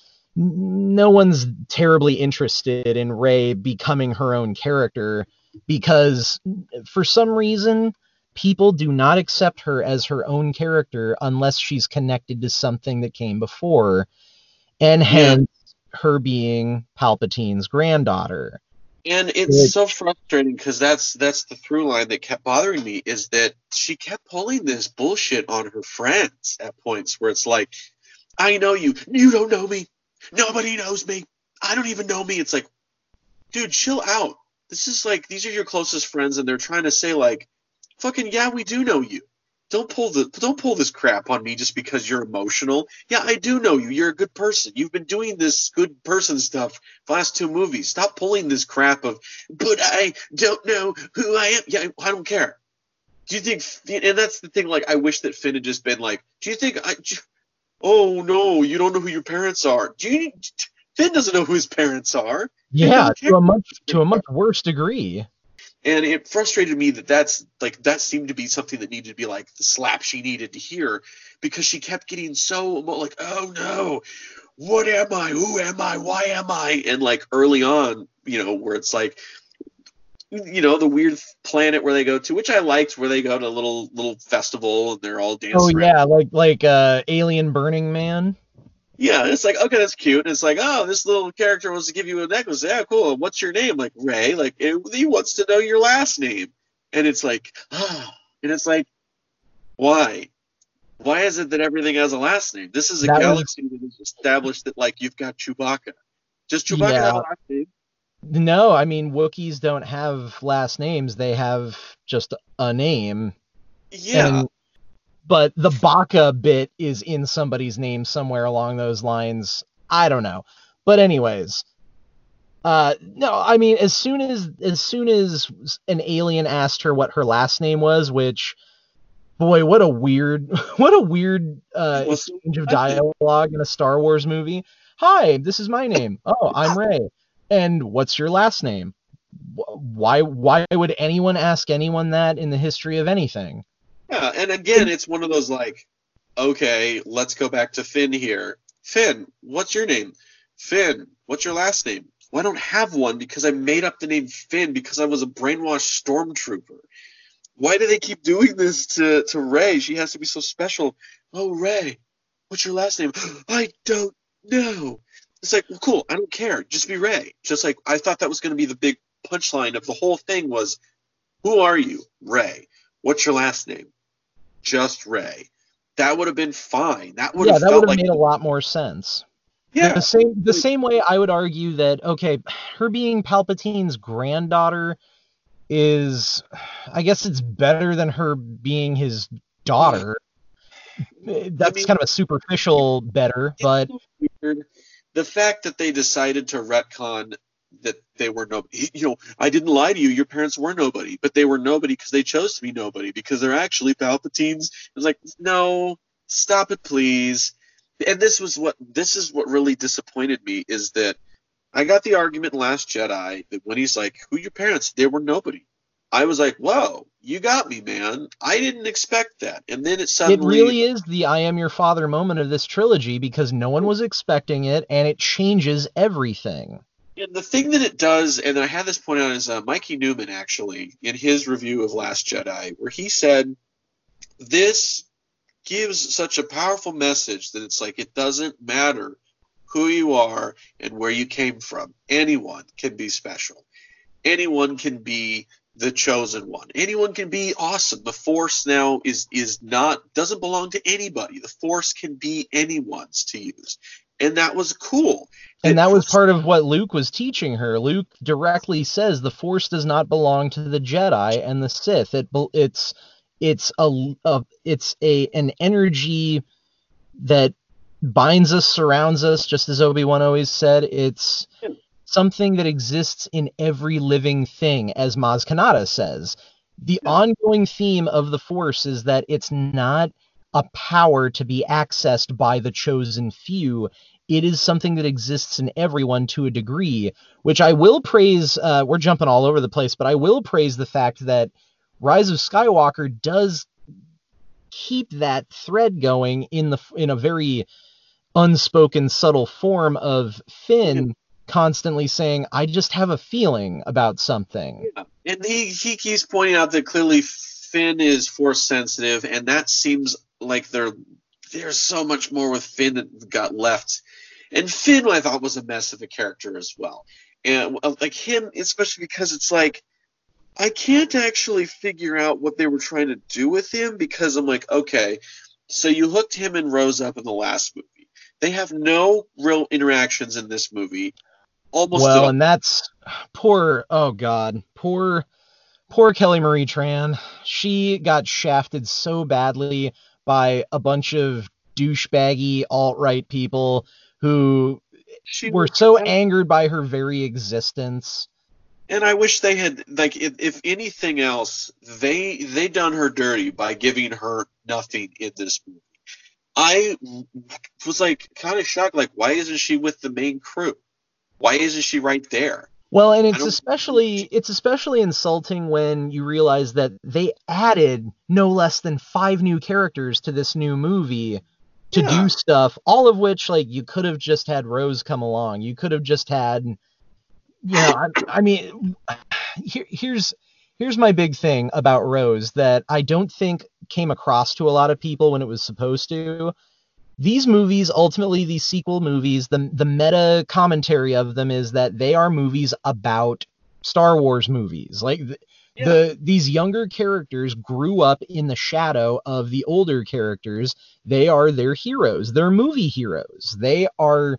no one's terribly interested in Rey becoming her own character, because for some reason people do not accept her as her own character unless she's connected to something that came before, and Yeah. hence her being Palpatine's granddaughter. And it's Which, so frustrating because that's that's the through line that kept bothering me, is that she kept pulling this bullshit on her friends at points where it's like, I know you. You don't know me. Nobody knows me. I don't even know me. It's like, dude, chill out. This is like, these are your closest friends, and they're trying to say like, fucking yeah, we do know you. Don't pull the don't pull this crap on me just because you're emotional. Yeah, I do know you. You're a good person. You've been doing this good person stuff for the last two movies. Stop pulling this crap of, but I don't know who I am. Yeah, I don't care. Do you think? And that's the thing. Like, I wish that Finn had just been like, do you think I? Oh no, you don't know who your parents are. Do you? Finn doesn't know who his parents are. yeah, to a much to a much worse degree. And it frustrated me that that's like that seemed to be something that needed to be like the slap she needed to hear, because she kept getting so like, oh no, what am I? Who am I? Why am I? And like early on, you know, where it's like, you know, the weird planet where they go to, which I liked, where they go to a little little festival and they're all Oh dancing around. yeah, like like uh, Alien Burning Man. Yeah, it's like, okay, that's cute. And it's like, oh, this little character wants to give you a necklace. Yeah, cool. What's your name? Like, Ray. Like, it, he wants to know your last name. And it's like, ah. And it's like, why? Why is it that everything has a last name? This is a That was galaxy that is established that, like, you've got Chewbacca. Does Chewbacca have a yeah. last name? No, I mean Wookiees don't have last names. They have just a name. Yeah. And but the Baka bit is in somebody's name somewhere along those lines. I don't know. But anyways, uh no, I mean as soon as as soon as an alien asked her what her last name was, which boy, what a weird what a weird uh Well, exchange of dialogue in a Star Wars movie. Hi, this is my name. Oh, I'm Ray. And what's your last name? Why why would anyone ask anyone that in the history of anything? yeah, and again, it's one of those like, okay, let's go back to Finn here. Finn, what's your name? Finn, what's your last name? Well, I don't have one because I made up the name Finn because I was a brainwashed stormtrooper. Why do they keep doing this to, to Ray? She has to be so special. Oh, Ray, what's your last name? I don't know. It's like, well, cool, I don't care. Just be Ray. Just like, I thought that was going to be the big punchline of the whole thing was, who are you? Ray. What's your last name? Just Ray. That would have been fine. That would Yeah, have that felt would have like, made a lot more sense. yeah, The same the same way I would argue that okay, her being Palpatine's granddaughter is I guess it's better than her being his daughter. I That's mean, kind of a superficial better, it's but so weird. The fact that they decided to retcon that they were nobody, you know, I didn't lie to you. Your parents were nobody, but they were nobody because they chose to be nobody because they're actually Palpatines. It was like, no, stop it, please. And this was what this is what really disappointed me is that I got the argument in Last Jedi that when he's like, "Who are your parents?" They were nobody. I was like, "Whoa, you got me, man! I didn't expect that." And then it it suddenly, really is the I am your father moment of this trilogy because no one was expecting it and it changes everything. and the thing that it does, and I had this point out is uh, Mikey Newman actually in his review of Last Jedi, where he said this gives such a powerful message that it's like it doesn't matter who you are and where you came from. Anyone can be special. Anyone can be the chosen one. Anyone can be awesome. The Force now is is not doesn't belong to anybody. The Force can be anyone's to use. And that was cool. And that was part of what Luke was teaching her. Luke directly says the Force does not belong to the Jedi and the Sith. It it's it's a, a it's a an energy that binds us, surrounds us, just as Obi-Wan always said. It's something that exists in every living thing, as Maz Kanata says. The yeah. ongoing theme of the Force is that it's not a power to be accessed by the chosen few. It is something that exists in everyone to a degree, which I will praise. Uh, we're jumping all over the place, but I will praise the fact that Rise of Skywalker does keep that thread going in the in a very unspoken, subtle form of Finn yeah. constantly saying, I just have a feeling about something. Yeah. And he, he keeps pointing out that clearly Finn is Force sensitive, and that seems like there there's so much more with Finn that got left. And Finn, I thought, was a mess of a character as well. And like him, especially because it's like, I can't actually figure out what they were trying to do with him because I'm like, okay, so you hooked him and Rose up in the last movie. They have no real interactions in this movie. Almost well, and that's poor, oh God, poor, poor Kelly Marie Tran. She got shafted so badly by a bunch of douchebaggy alt-right people who she were so angered by her very existence. And I wish they had, like, if, if anything else, they they done her dirty by giving her nothing in this movie. I was, like, kind of shocked, like, why isn't she with the main crew? Why isn't she right there? Well, and it's especially it's especially insulting when you realize that they added no less than five new characters to this new movie to Yeah. do stuff, all of which, like, you could have just had Rose come along. You could have just had, you know, I, I mean, here, here's here's my big thing about Rose that I don't think came across to a lot of people when it was supposed to. These movies, ultimately, these sequel movies, the the meta commentary of them is that they are movies about Star Wars movies. Like the, Yeah. the these younger characters grew up in the shadow of the older characters. They are their heroes. They're movie heroes. They are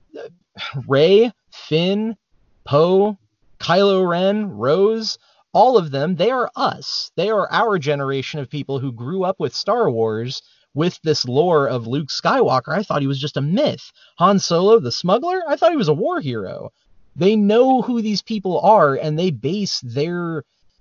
Rey, Finn, Poe, Kylo Ren, Rose, all of them. They are us. They are our generation of people who grew up with Star Wars, with this lore of Luke Skywalker. I thought he was just a myth. Han Solo, the smuggler, I thought he was a war hero. They know who these people are, and they base their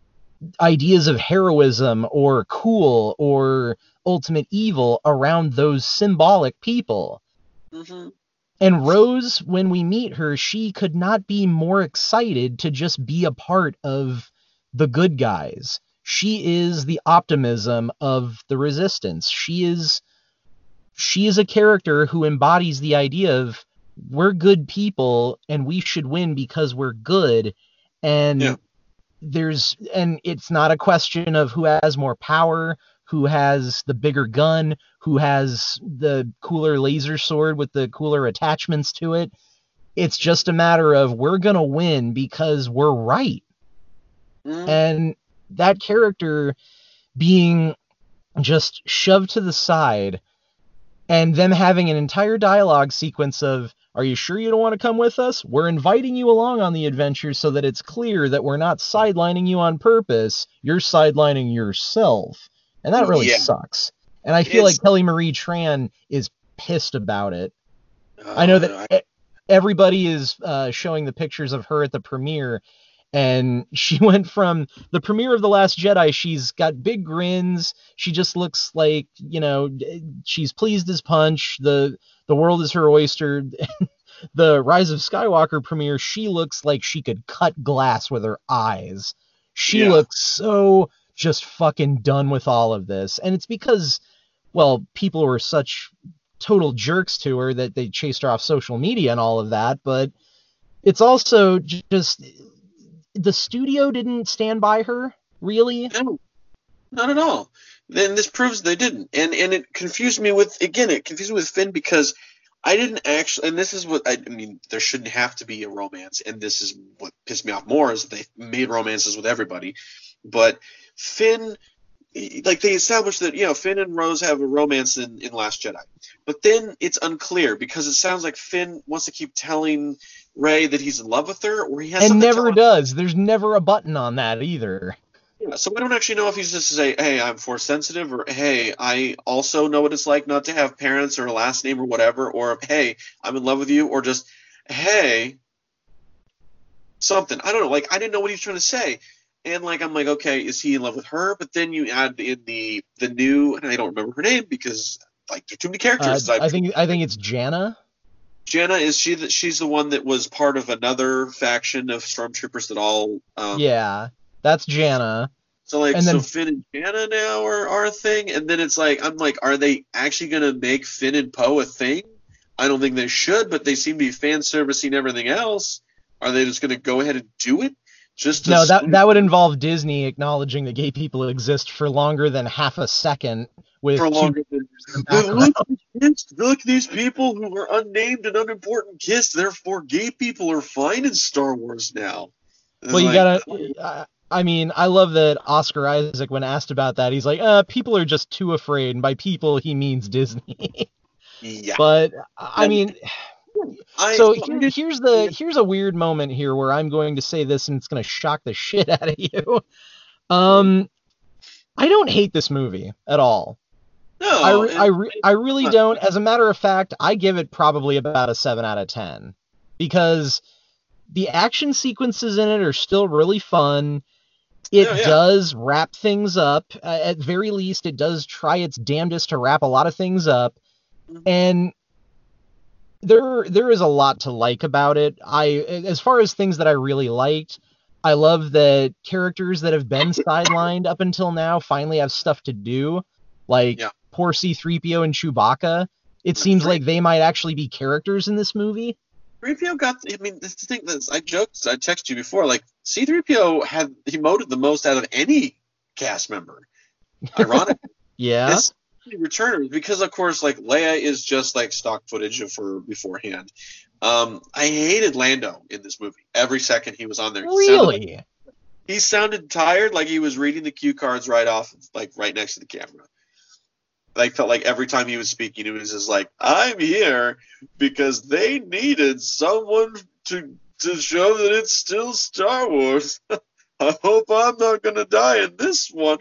ideas of heroism or cool or ultimate evil around those symbolic people. Mm-hmm. And Rose, when we meet her, she could not be more excited to just be a part of the good guys. She is the optimism of the Resistance. She is she is a character who embodies the idea of we're good people and we should win because we're good. And Yeah. there's and it's not a question of who has more power, who has the bigger gun, who has the cooler laser sword with the cooler attachments to it. It's just a matter of we're going to win because we're right. Mm-hmm. And that character being just shoved to the side and them having an entire dialogue sequence of, are you sure you don't want to come with us? We're inviting you along on the adventure so that it's clear that we're not sidelining you on purpose. You're sidelining yourself. And that really Yeah. sucks. And I feel It's- like Kelly Marie Tran is pissed about it. Uh, I know that I... everybody is uh, showing the pictures of her at the premiere, and she went from the premiere of The Last Jedi, she's got big grins, she just looks like, you know, she's pleased as punch, the the world is her oyster. The Rise of Skywalker premiere, she looks like she could cut glass with her eyes. She Yeah. looks so just fucking done with all of this. And it's because, well, people were such total jerks to her that they chased her off social media and all of that, but it's also just the studio didn't stand by her, really. No, not at all. Then this proves they didn't, and and it confused me with again. It confused me with Finn because I didn't actually, and this is what I, I mean. There shouldn't have to be a romance, and this is what pissed me off more is that they made romances with everybody, but Finn. Like they established that, you know, Finn and Rose have a romance in, in Last Jedi, but then it's unclear because it sounds like Finn wants to keep telling Rey that he's in love with her, or he has and something never telling- does. There's never a button on that either. Yeah, so we don't actually know if he's just to say, hey, I'm force sensitive, or hey, I also know what it's like not to have parents or a last name or whatever, or hey, I'm in love with you, or just hey, something. I don't know. Like I didn't know what he was trying to say. And like I'm like, okay, is he in love with her? But then you add in the the new, and I don't remember her name because like there are too many characters. Uh, I think I think it's Janna. Jenna, is she that she's the one that was part of another faction of stormtroopers that all um, Yeah, that's Janna. So like And so then- Finn and Janna now are, are a thing, and then it's like I'm like, are they actually gonna make Finn and Poe a thing? I don't think they should, but they seem to be fan servicing everything else. Are they just gonna go ahead and do it? Just to No, that split- that would involve Disney acknowledging that gay people exist for longer than half a second with for cute longer than background. look, kids, look these people who are unnamed and unimportant kids. Therefore, gay people are fine in Star Wars now. It's Well, you like, gotta. Uh, I mean, I love that Oscar Isaac, when asked about that, he's like, uh, people are just too afraid. And by people, he means Disney. yeah. But, I mean, I, so I here, did- here's the here's a weird moment here where I'm going to say this and it's going to shock the shit out of you. Um, I don't hate this movie at all. no, I, re- and- I, re- I really Huh. don't. As a matter of fact, I give it probably about a seven out of ten because the action sequences in it are still really fun. It Yeah, yeah. does wrap things up. Uh, at very least, it does try its damnedest to wrap a lot of things up. Mhm. And there there is a lot to like about it. I as far as things that I really liked, I love that characters that have been sidelined up until now finally have stuff to do. Like Yeah. poor C three P O and Chewbacca. it seems like they might actually be characters in this movie. three P O got, I mean, this the thing that I joked, I texted you before, like, C three P O had emoted the most out of any cast member. Ironically. Yeah. This returners, because of course, like, Leia is just like stock footage of her beforehand. Um, I hated Lando in this movie. Every second he was on there. He Really? Sounded like, he sounded tired, like he was reading the cue cards right off, like right next to the camera. I felt like every time he was speaking, it was just like, I'm here because they needed someone to to show that it's still Star Wars. I hope I'm not going to die in this one.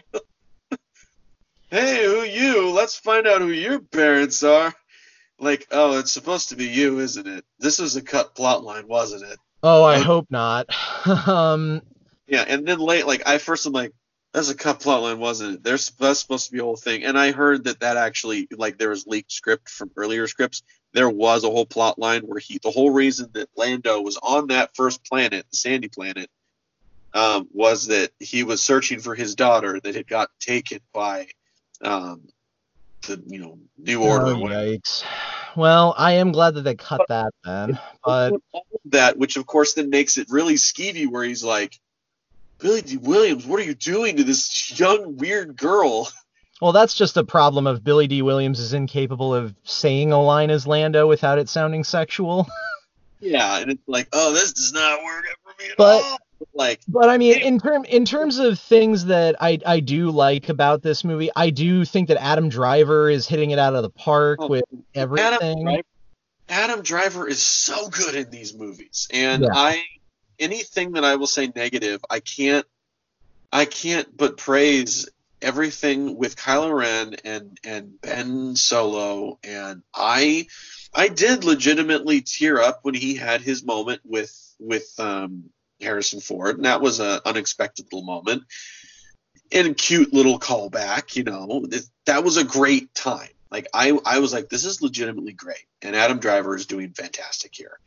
Hey, who you? Let's find out who your parents are. Like, oh, it's supposed to be you, isn't it? This was a cut plot line, wasn't it? Oh, I okay. hope not. um, yeah, and then late, like, I first am like, that's a cut plot line, wasn't it? There's that's supposed to be a whole thing. And I heard that that actually, like, there was leaked script from earlier scripts. There was a whole plot line where he, the whole reason that Lando was on that first planet, the Sandy Planet, um, was that he was searching for his daughter that had gotten taken by um, the, you know, New Order. Oh, yikes. Well, I am glad that they cut but, that then. But that, which of course then makes it really skeevy, where he's like, Billy Dee Williams, what are you doing to this young, weird girl? Well, that's just a problem of Billy Dee Williams is incapable of saying a line as Lando without it sounding sexual. Yeah, and it's like, oh, this does not work for me at but, all. Like, but I mean, in term in terms of things that I I do like about this movie, I do think that Adam Driver is hitting it out of the park oh, with everything. Adam Driver, Adam Driver is so good in these movies, and yeah. I anything that I will say negative, I can't I can't but praise everything with Kylo Ren and and Ben Solo, and I I did legitimately tear up when he had his moment with with um, Harrison Ford, and that was an unexpected little moment and a cute little callback. You know, that was a great time. Like I I was like, this is legitimately great, and Adam Driver is doing fantastic here,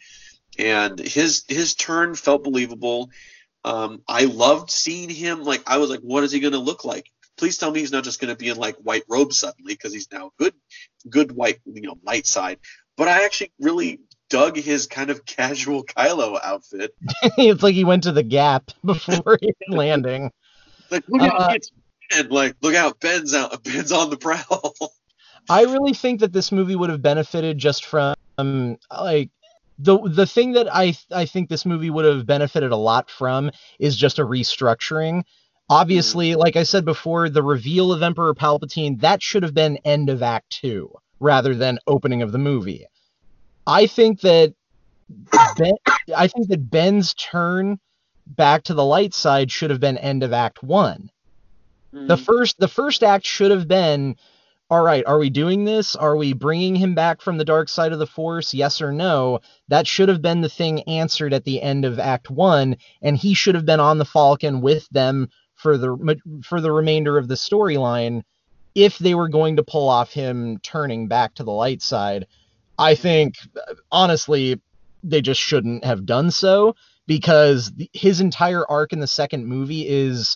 and his his turn felt believable. Um, I loved seeing him. Like I was like, what is he going to look like? Please tell me he's not just going to be in like white robes suddenly, because he's now good, good white, you know, light side. But I actually really dug his kind of casual Kylo outfit. It's like he went to the Gap before landing. Like look out, uh, it's Ben. Like look out, Ben's out. Ben's on the prowl. I really think that this movie would have benefited just from um, like the the thing that I I think this movie would have benefited a lot from is just a restructuring. Obviously, like I said before, the reveal of Emperor Palpatine, that should have been end of Act Two rather than opening of the movie. I think that Ben, I think that Ben's turn back to the light side should have been end of Act One. Mm. The first the first act should have been, all right, are we doing this? Are we bringing him back from the dark side of the Force? Yes or no? That should have been the thing answered at the end of Act One, and he should have been on the Falcon with them for the for the remainder of the storyline if they were going to pull off him turning back to the light side. I think, honestly, they just shouldn't have done so, because his entire arc in the second movie is,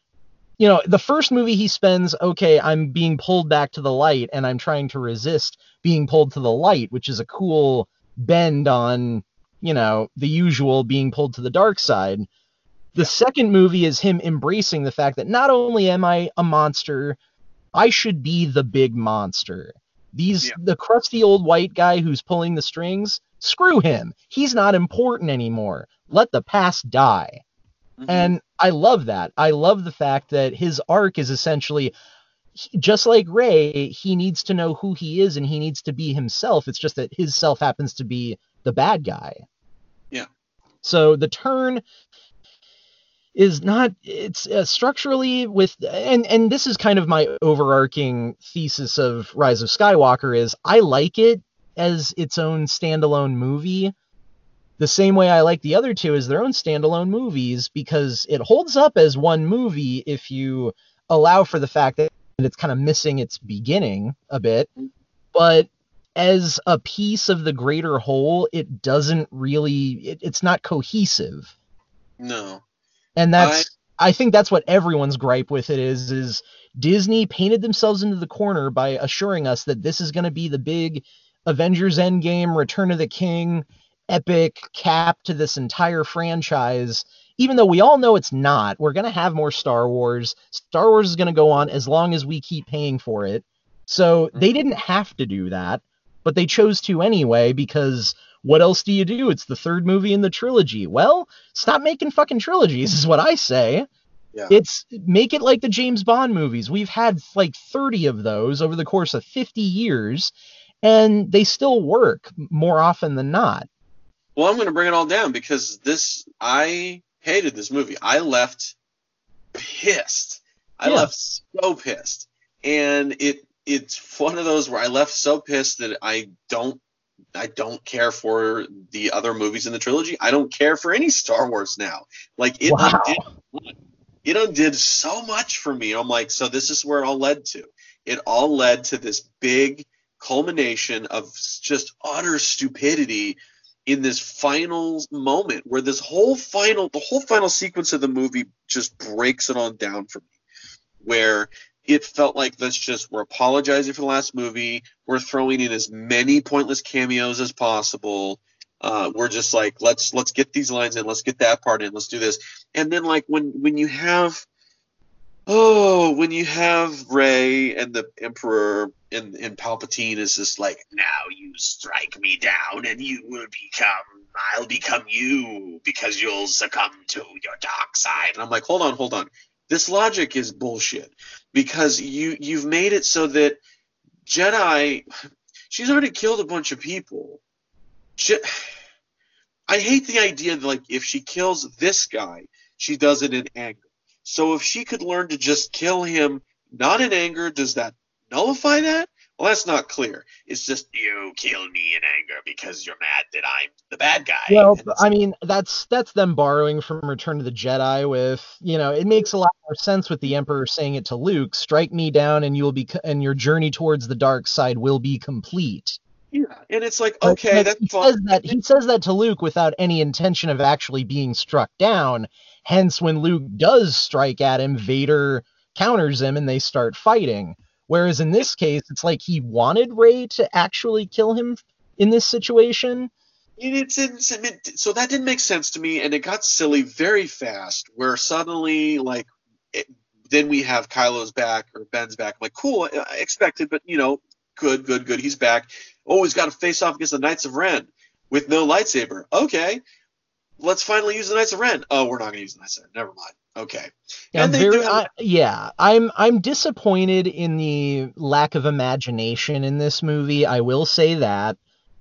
you know, the first movie he spends, okay, I'm being pulled back to the light and I'm trying to resist being pulled to the light, which is a cool bend on, you know, the usual being pulled to the dark side. The second movie is him embracing the fact that not only am I a monster, I should be the big monster. These yeah. The crusty old white guy who's pulling the strings, screw him. He's not important anymore. Let the past die. Mm-hmm. And I love that. I love the fact that his arc is essentially, just like Rey, he needs to know who he is and he needs to be himself. It's just that his self happens to be the bad guy. Yeah. So the turn is not, it's uh, structurally with, and, and this is kind of my overarching thesis of Rise of Skywalker is I like it as its own standalone movie. The same way I like the other two as their own standalone movies, because it holds up as one movie if you allow for the fact that it's kind of missing its beginning a bit. But as a piece of the greater whole, it doesn't really, it, it's not cohesive. No. And that's, I, I think that's what everyone's gripe with it is, is Disney painted themselves into the corner by assuring us that this is going to be the big Avengers Endgame, Return of the King, epic cap to this entire franchise, even though we all know it's not. We're going to have more Star Wars. Star Wars is going to go on as long as we keep paying for it. So they didn't have to do that, but they chose to anyway, because what else do you do? It's the third movie in the trilogy. Well, stop making fucking trilogies is what I say. Yeah. It's make it like the James Bond movies. We've had like thirty of those over the course of fifty years, and they still work more often than not. Well, I'm going to bring it all down because this, I hated this movie. I left pissed. I Yeah. left so pissed. And it it's one of those where I left so pissed that I don't I don't care for the other movies in the trilogy. I don't care for any Star Wars now. Like it Wow. undid, it undid so much for me. I'm like, so this is where it all led to. It all led to this big culmination of just utter stupidity in this final moment where this whole final the whole final sequence of the movie just breaks it on down for me, where it felt like let's just we're apologizing for the last movie, we're throwing in as many pointless cameos as possible, uh, we're just like let's let's get these lines in, let's get that part in, let's do this. And then like when when you have oh when you have Rey and the Emperor and, and Palpatine is just like, now you strike me down and you will become I'll become you because you'll succumb to your dark side. And I'm like, hold on, hold on. This logic is bullshit because you you've made it so that Jedi, she's already killed a bunch of people. She, I hate the idea that like if she kills this guy, she does it in anger. So if she could learn to just kill him not in anger, does that nullify that? Well, that's not clear. It's just you killed me in anger because you're mad that I'm the bad guy. Well, And it's- I mean, that's that's them borrowing from Return of the Jedi with, you know, it makes a lot more sense with the Emperor saying it to Luke, strike me down and you'll be and your journey towards the dark side will be complete. yeah, and it's like, But- okay, but that's he fine. says that he says that to Luke without any intention of actually being struck down. Hence, when Luke does strike at him, Vader counters him and they start fighting. Whereas in this case, it's like he wanted Rey to actually kill him in this situation. And it's, it's it, so that didn't make sense to me, and it got silly very fast. Where suddenly, like, it, then we have Kylo's back or Ben's back. I'm like, cool, I expected, but you know, good, good, good. He's back. Oh, he's got to face off against the Knights of Ren with no lightsaber. Okay, let's finally use the Knights of Ren. Oh, we're not going to use the Knights of Ren. Never mind. Okay. Yeah, And they very, do have- I, yeah, I'm I'm disappointed in the lack of imagination in this movie. I will say that.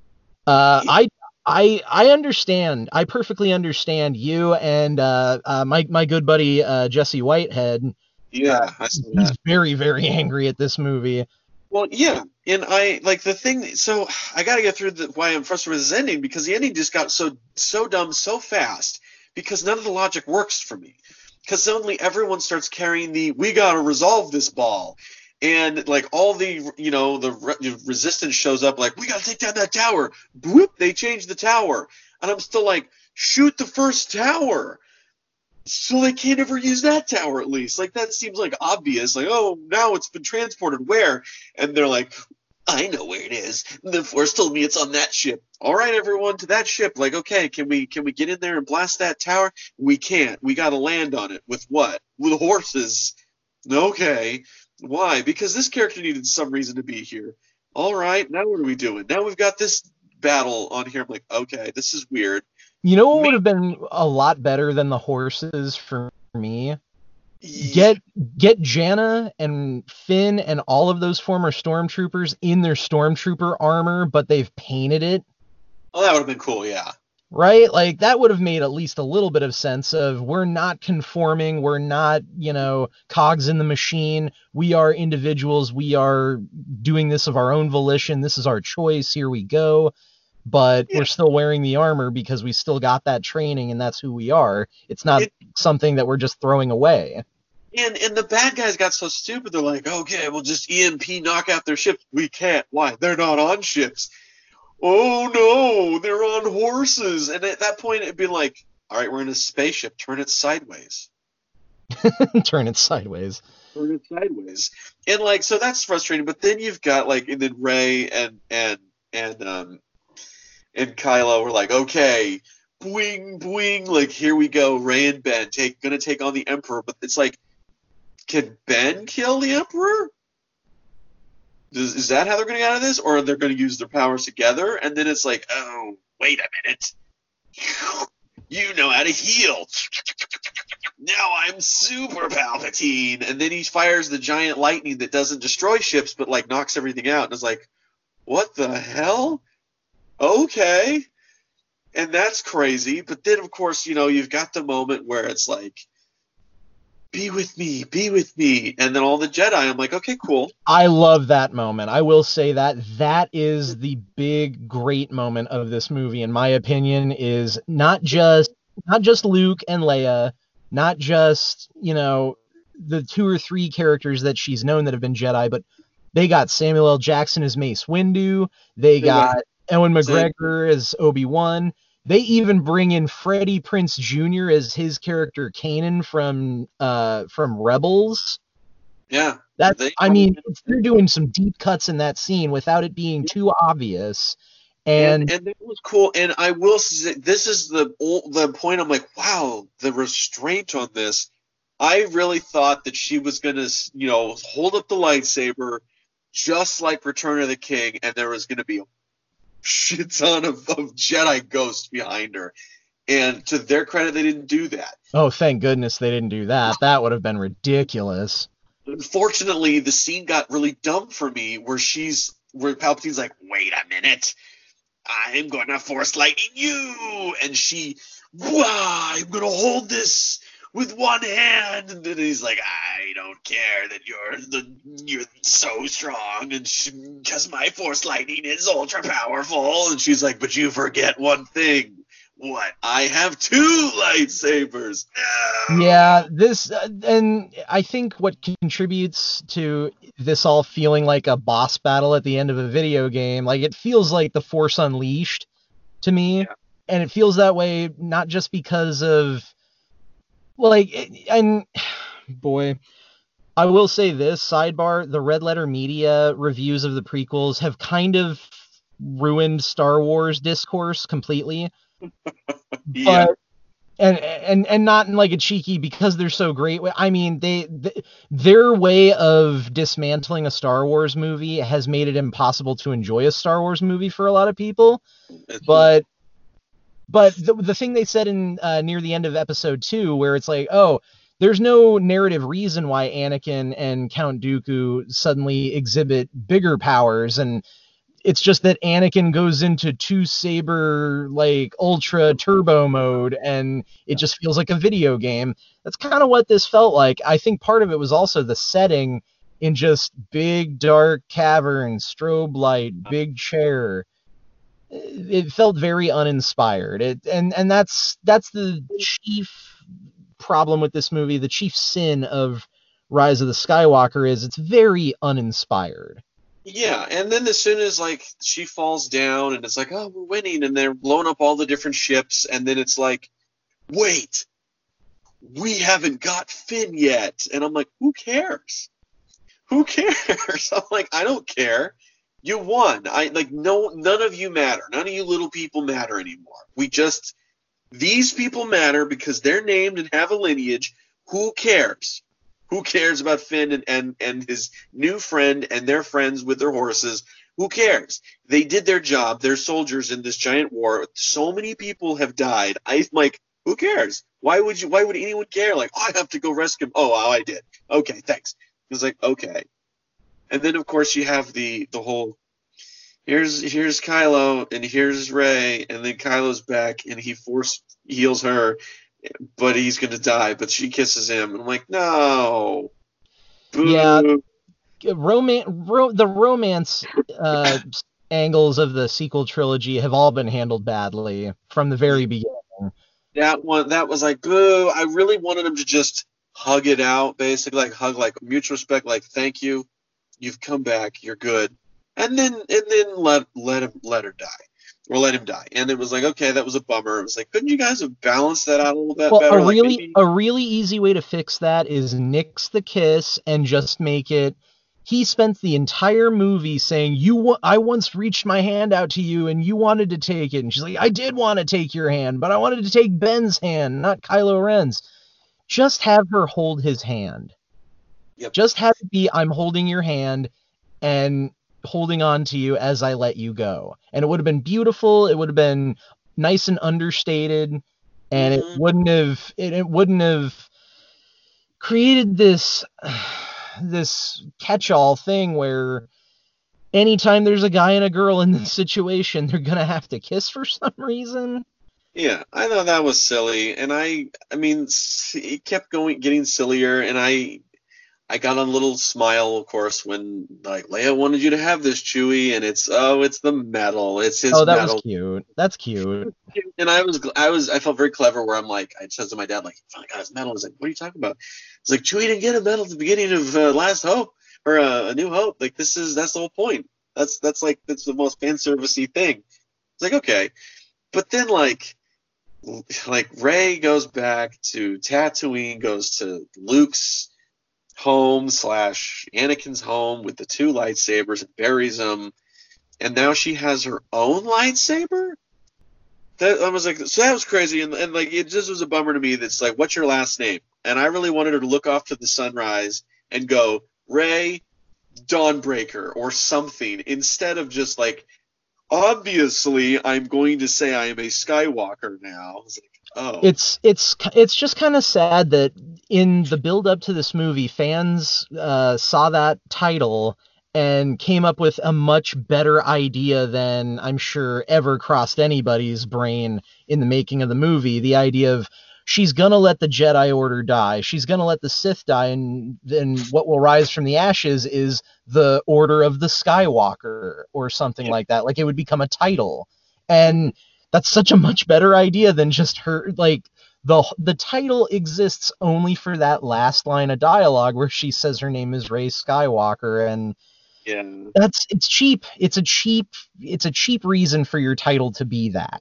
Uh, I I I understand. I perfectly understand you and uh, uh, my my good buddy uh, Jesse Whitehead. Yeah, I see He's that. very very angry at this movie. Well, yeah, and I like the thing. So I got to get through the why I'm frustrated with this ending because the ending just got so so dumb so fast because none of the logic works for me. Because suddenly everyone starts carrying the we got to resolve this ball, and like all the you know the re- resistance shows up like we got to take down that tower. Whoop! They change the tower, and I'm still like shoot the first tower. So they can't ever use that tower at least. Like that seems like obvious. Like, oh, now it's been transported where? And they're like, I know where it is. The Force told me it's on that ship. All right, everyone, to that ship. Like, okay, can we can we get in there and blast that tower? We can't. We got to land on it with what? With horses. Okay. Why? Because this character needed some reason to be here. All right, now what are we doing? Now we've got this battle on here. I'm like, okay, this is weird. You know what Me- would have been a lot better than the horses for me? Yeah. Get get Janna and Finn and all of those former stormtroopers in their stormtrooper armor, but they've painted it, Oh, that would have been cool. Yeah. right? Like that would have made at least a little bit of sense of we're not conforming, we're not, you know, cogs in the machine. We are individuals, we are doing this of our own volition. This is our choice. Here we go. But Yeah. we're still wearing the armor because we still got that training and that's who we are. It's not It- something that we're just throwing away. And and the bad guys got so stupid. They're like, okay, we'll just E M P knock out their ships. We can't. Why? They're not on ships. Oh no, they're on horses. And at that point, it'd be like, all right, we're in a spaceship. Turn it sideways. Turn it sideways. Turn it sideways. And like, so that's frustrating. But then you've got like, and then Rey and and and um, and Kylo were like, okay, boing, boing, like here we go, Rey and Ben take gonna take on the Emperor, but it's like, can Ben kill the Emperor? Is, is that how they're gonna get out of this, or they're gonna use their powers together? And then it's like, oh, wait a minute, you know how to heal. Now I'm Super Palpatine, and then he fires the giant lightning that doesn't destroy ships, but like knocks everything out, and it's like, what the hell? Okay. And that's crazy. But then, of course, you know, you've got the moment where it's like, be with me, be with me. And then all the Jedi, I'm like, okay, cool. I love that moment. I will say that that is the big, great moment of this movie, in my opinion, is not just not just Luke and Leia, not just, you know, the two or three characters that she's known that have been Jedi, but they got Samuel L. Jackson as Mace Windu. They got Ewan McGregor as Obi-Wan. They even bring in Freddie Prinze Junior as his character Kanan from uh, from Rebels. Yeah. That I mean, they're doing some deep cuts in that scene without it being too obvious. And and, and it was cool. And I will say, this is the the point. I'm like, wow, the restraint on this. I really thought that she was gonna, you know, hold up the lightsaber, just like Return of the King, and there was gonna be a shit ton of, of Jedi ghosts behind her. And to their credit, they didn't do that. Oh, thank goodness they didn't do that. That would have been ridiculous. Unfortunately, the scene got really dumb for me, where she's where Palpatine's like, wait a minute, I'm gonna force lightning you, and she, wow, I'm gonna hold this with one hand, and then he's like, I don't care that you're the you're so strong, and because my force lightning is ultra powerful, and she's like, but you forget one thing. What? I have two lightsabers. No. Yeah, this uh, and I think what contributes to this all feeling like a boss battle at the end of a video game, like it feels like the Force Unleashed to me, yeah. And it feels that way not just because of like, and boy, I will say this, sidebar, the Red Letter Media reviews of the prequels have kind of ruined Star Wars discourse completely. Yeah. But, and and and not in like a cheeky because they're so great. I mean, they, they their way of dismantling a Star Wars movie has made it impossible to enjoy a Star Wars movie for a lot of people. But but the the thing they said in uh, near the end of episode two, where it's like, oh, there's no narrative reason why Anakin and Count Dooku suddenly exhibit bigger powers, and it's just that Anakin goes into two saber like ultra turbo mode, and it just feels like a video game. That's kind of what this felt like. I think part of it was also the setting in just big dark cavern, strobe light, big chair. It felt very uninspired. It and and that's that's the chief problem with this movie. The chief sin of Rise of the Skywalker is it's very uninspired. Yeah, and then as soon as like she falls down and it's like, oh, we're winning, and they're blowing up all the different ships, and then it's like, wait, we haven't got Finn yet, and I'm like, who cares? Who cares? I'm like, I don't care. You won. I like no none of you matter. None of you little people matter anymore. We just these people matter because they're named and have a lineage. Who cares? Who cares about Finn and, and, and his new friend and their friends with their horses? Who cares? They did their job. They're soldiers in this giant war. So many people have died. I'm like, who cares? Why would you? Why would anyone care? Like, oh, I have to go rescue him. Oh, oh I did. Okay, thanks. It was like, okay. And then, of course, you have the, the whole, here's here's Kylo, and here's Rey, and then Kylo's back, and he force heals her, but he's going to die, but she kisses him. And I'm like, no. Boo. Yeah. Roman- ro- the romance uh, angles of the sequel trilogy have all been handled badly from the very beginning. That one, that was like, boo. I really wanted him to just hug it out, basically, like hug, like mutual respect, like, thank you. You've come back. You're good. And then and then let let him let her die. Or let him die. And it was like, okay, that was a bummer. It was like, couldn't you guys have balanced that out a little bit well, better? A like really maybe... a really easy way to fix that is nix the kiss and just make it he spent the entire movie saying, "You, wa- I once reached my hand out to you and you wanted to take it." And she's like, "I did want to take your hand, but I wanted to take Ben's hand, not Kylo Ren's." Just have her hold his hand. Yep. Just have it be, "I'm holding your hand and holding on to you as I let you go." And it would have been beautiful. It would have been nice and understated, and Mhm. it wouldn't have it, it wouldn't have created this this catch-all thing where anytime there's a guy and a girl in this situation, they're gonna have to kiss for some reason. Yeah, I thought that was silly, and I, I mean, s- it kept going, getting sillier, and I, I got a little smile, of course, when like Leia wanted you to have this, Chewie, and it's oh, it's the medal, it's his Oh, that was medal, cute. That's cute. and I was, gl- I was, I felt very clever, where I'm like, I said to my dad, like, finally got his medal. He's like, what are you talking about? It's like Chewie didn't get a medal at the beginning of uh, Last Hope or uh, A New Hope. Like this is that's the whole point. That's that's like that's the most fan servicey thing. It's like okay, but then like. Like Rey goes back to Tatooine, goes to Luke's home slash Anakin's home with the two lightsabers and buries them, and now she has her own lightsaber. That I was like, so that was crazy, and, and like it just was a bummer to me. That's like, what's your last name? And I really wanted her to look off to the sunrise and go Rey Dawnbreaker or something instead of just like, obviously, I'm going to say I am a Skywalker now. I was like, oh. It's it's it's just kind of sad that in the build up to this movie, fans uh, saw that title and came up with a much better idea than I'm sure ever crossed anybody's brain in the making of the movie. The idea of she's gonna let the Jedi Order die, she's gonna let the Sith die, and then what will rise from the ashes is the Order of the Skywalker or something Yeah. like that. Like it would become a title, and that's such a much better idea than just her. Like the the title exists only for that last line of dialogue where she says her name is Rey Skywalker, and Yeah. that's it's cheap. It's a cheap it's a cheap reason for your title to be that.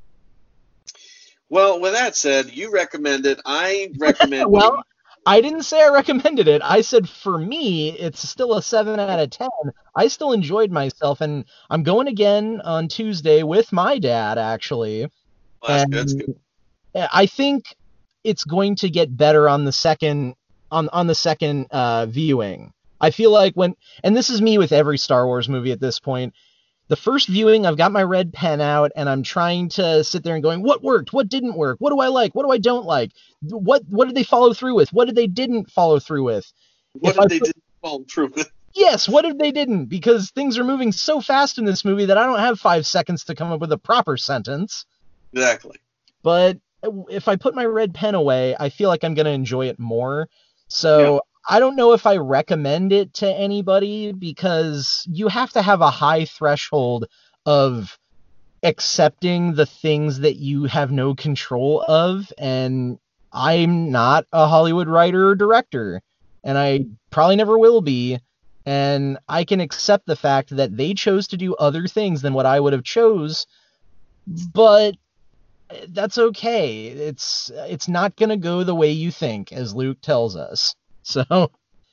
Well, with that said, you recommend it. I recommend. Well, I didn't say I recommended it. I said for me, it's still a seven out of ten. I still enjoyed myself, and I'm going again on Tuesday with my dad, actually. Well, that's good. That's And good. I think it's going to get better on the second on on the second uh, viewing. I feel like when, and this is me with every Star Wars movie at this point, the first viewing, I've got my red pen out and I'm trying to sit there and going, what worked? What didn't work? What do I like? What do I don't like? What what did they follow through with? What did they didn't follow through with? What If I if they put, didn't follow through with? yes, what if they didn't? Because things are moving so fast in this movie that I don't have five seconds to come up with a proper sentence. Exactly. But if I put my red pen away, I feel like I'm going to enjoy it more. So I don't know if I recommend it to anybody because you have to have a high threshold of accepting the things that you have no control of. And I'm not a Hollywood writer or director, and I probably never will be. And I can accept the fact that they chose to do other things than what I would have chose, but that's okay. It's it's not gonna go the way you think, as Luke tells us. So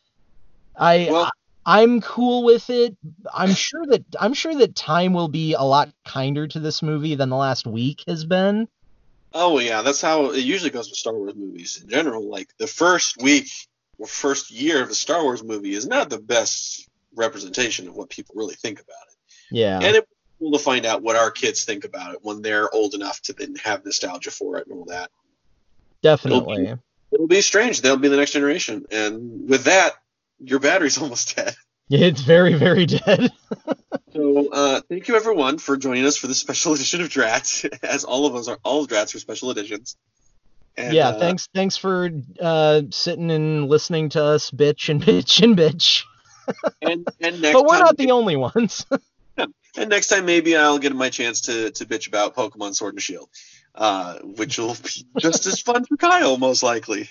I, Well, I I'm cool with it. I'm sure that I'm sure that time will be a lot kinder to this movie than the last week has been. oh yeah, that's how it usually goes with Star Wars movies in general. Like the first week or first year of a Star Wars movie is not the best representation of what people really think about it. Yeah, And it's cool to find out what our kids think about it when they're old enough to then have nostalgia for it and all that. definitely. It'll be, it'll be strange. They'll be the next generation. And with that, your battery's almost dead. It's very, very dead. So uh, thank you everyone for joining us for this special edition of Drats, as all of us are all of Drats are special editions. And, yeah, uh, thanks thanks for uh, sitting and listening to us bitch and bitch and bitch. And and next But we're time, not the only ones. and next time maybe I'll get my chance to to bitch about Pokemon Sword and Shield, uh, which will be just as fun for Kyle, most likely.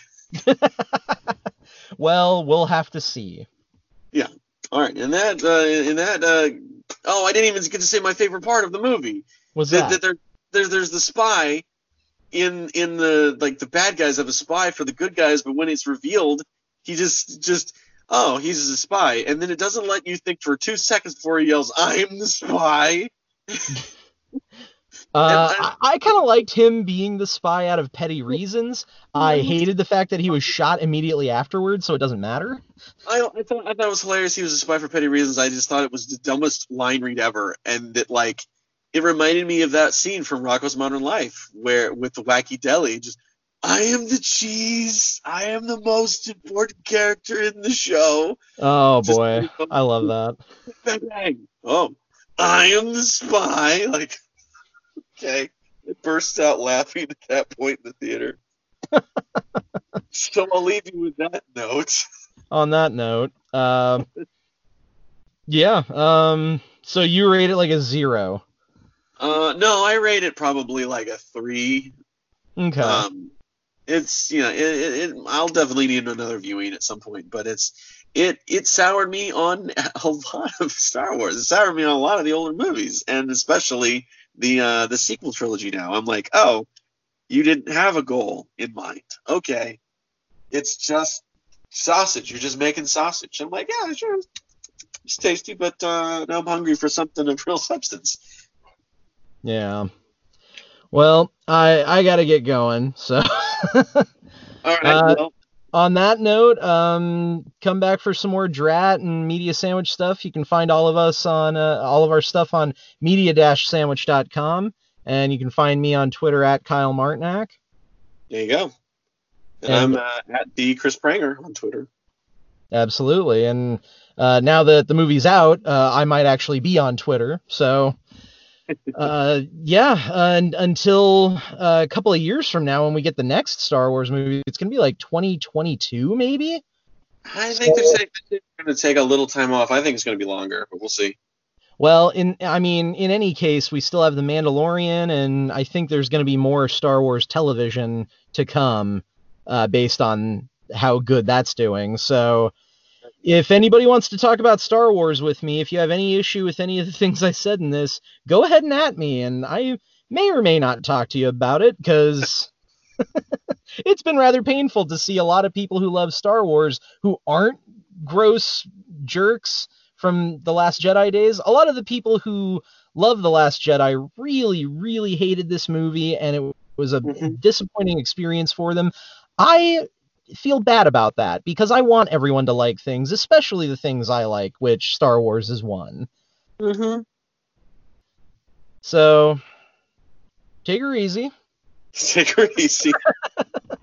Well, we'll have to see. Yeah. All right. And that uh, in that uh, oh, I didn't even get to say my favorite part of the movie. Was that, that? that there, there's there's the spy in in the like the bad guys have a spy for the good guys, but when it's revealed, he just just oh, he's a spy. And then it doesn't let you think for two seconds before he yells, I'm the spy. Uh, I, I kind of liked him being the spy out of petty reasons. I hated the fact that he was shot immediately afterwards, so it doesn't matter. I, I thought I thought it was hilarious. He was a spy for petty reasons. I just thought it was the dumbest line read ever, and that like it reminded me of that scene from Rocko's Modern Life where with the wacky deli, just I am the cheese. I am the most important character in the show. Oh boy, just, I love that. Bang, bang. Oh, I am the spy. Like. Okay, it burst out laughing at that point in the theater. So I'll leave you with that note. On that note, uh, yeah. Um, so you rate it like a zero? Uh, no, I rate it probably like a three. Okay. Um, it's you know, it, it, it I'll definitely need another viewing at some point, but it's it it soured me on a lot of Star Wars. It soured me on a lot of the older movies, and especially. The uh, the sequel trilogy now. I'm like, oh, you didn't have a goal in mind. Okay. It's just sausage. You're just making sausage. I'm like, yeah, sure. It's tasty, but uh, now I'm hungry for something of real substance. Yeah. Well, I I got to get going. So. All right. Uh, well. On that note, um, come back for some more Drat and Media Sandwich stuff. You can find all of us on uh, all of our stuff on media dash sandwich dot com, and you can find me on Twitter at Kyle Martinak. There you go. And, and I'm uh, at the Chris Pranger on Twitter. Absolutely. And uh, now that the movie's out, uh, I might actually be on Twitter. So. uh yeah uh, and until uh, a couple of years from now when we get the next Star Wars movie, it's gonna be like twenty twenty-two maybe. I think so, they're, they're gonna take a little time off. I think it's gonna be longer, but we'll see. Well, in I mean in any case, we still have The Mandalorian, and I think there's gonna be more Star Wars television to come uh based on how good that's doing. So if anybody wants to talk about Star Wars with me, if you have any issue with any of the things I said in this, go ahead and at me, and I may or may not talk to you about it, because it's been rather painful to see a lot of people who love Star Wars who aren't gross jerks from The Last Jedi days. A lot of the people who love The Last Jedi really, really hated this movie, and it was a mm-hmm. disappointing experience for them. I feel bad about that, because I want everyone to like things, especially the things I like, which Star Wars is one. Mm-hmm. So, take her easy. Take her easy.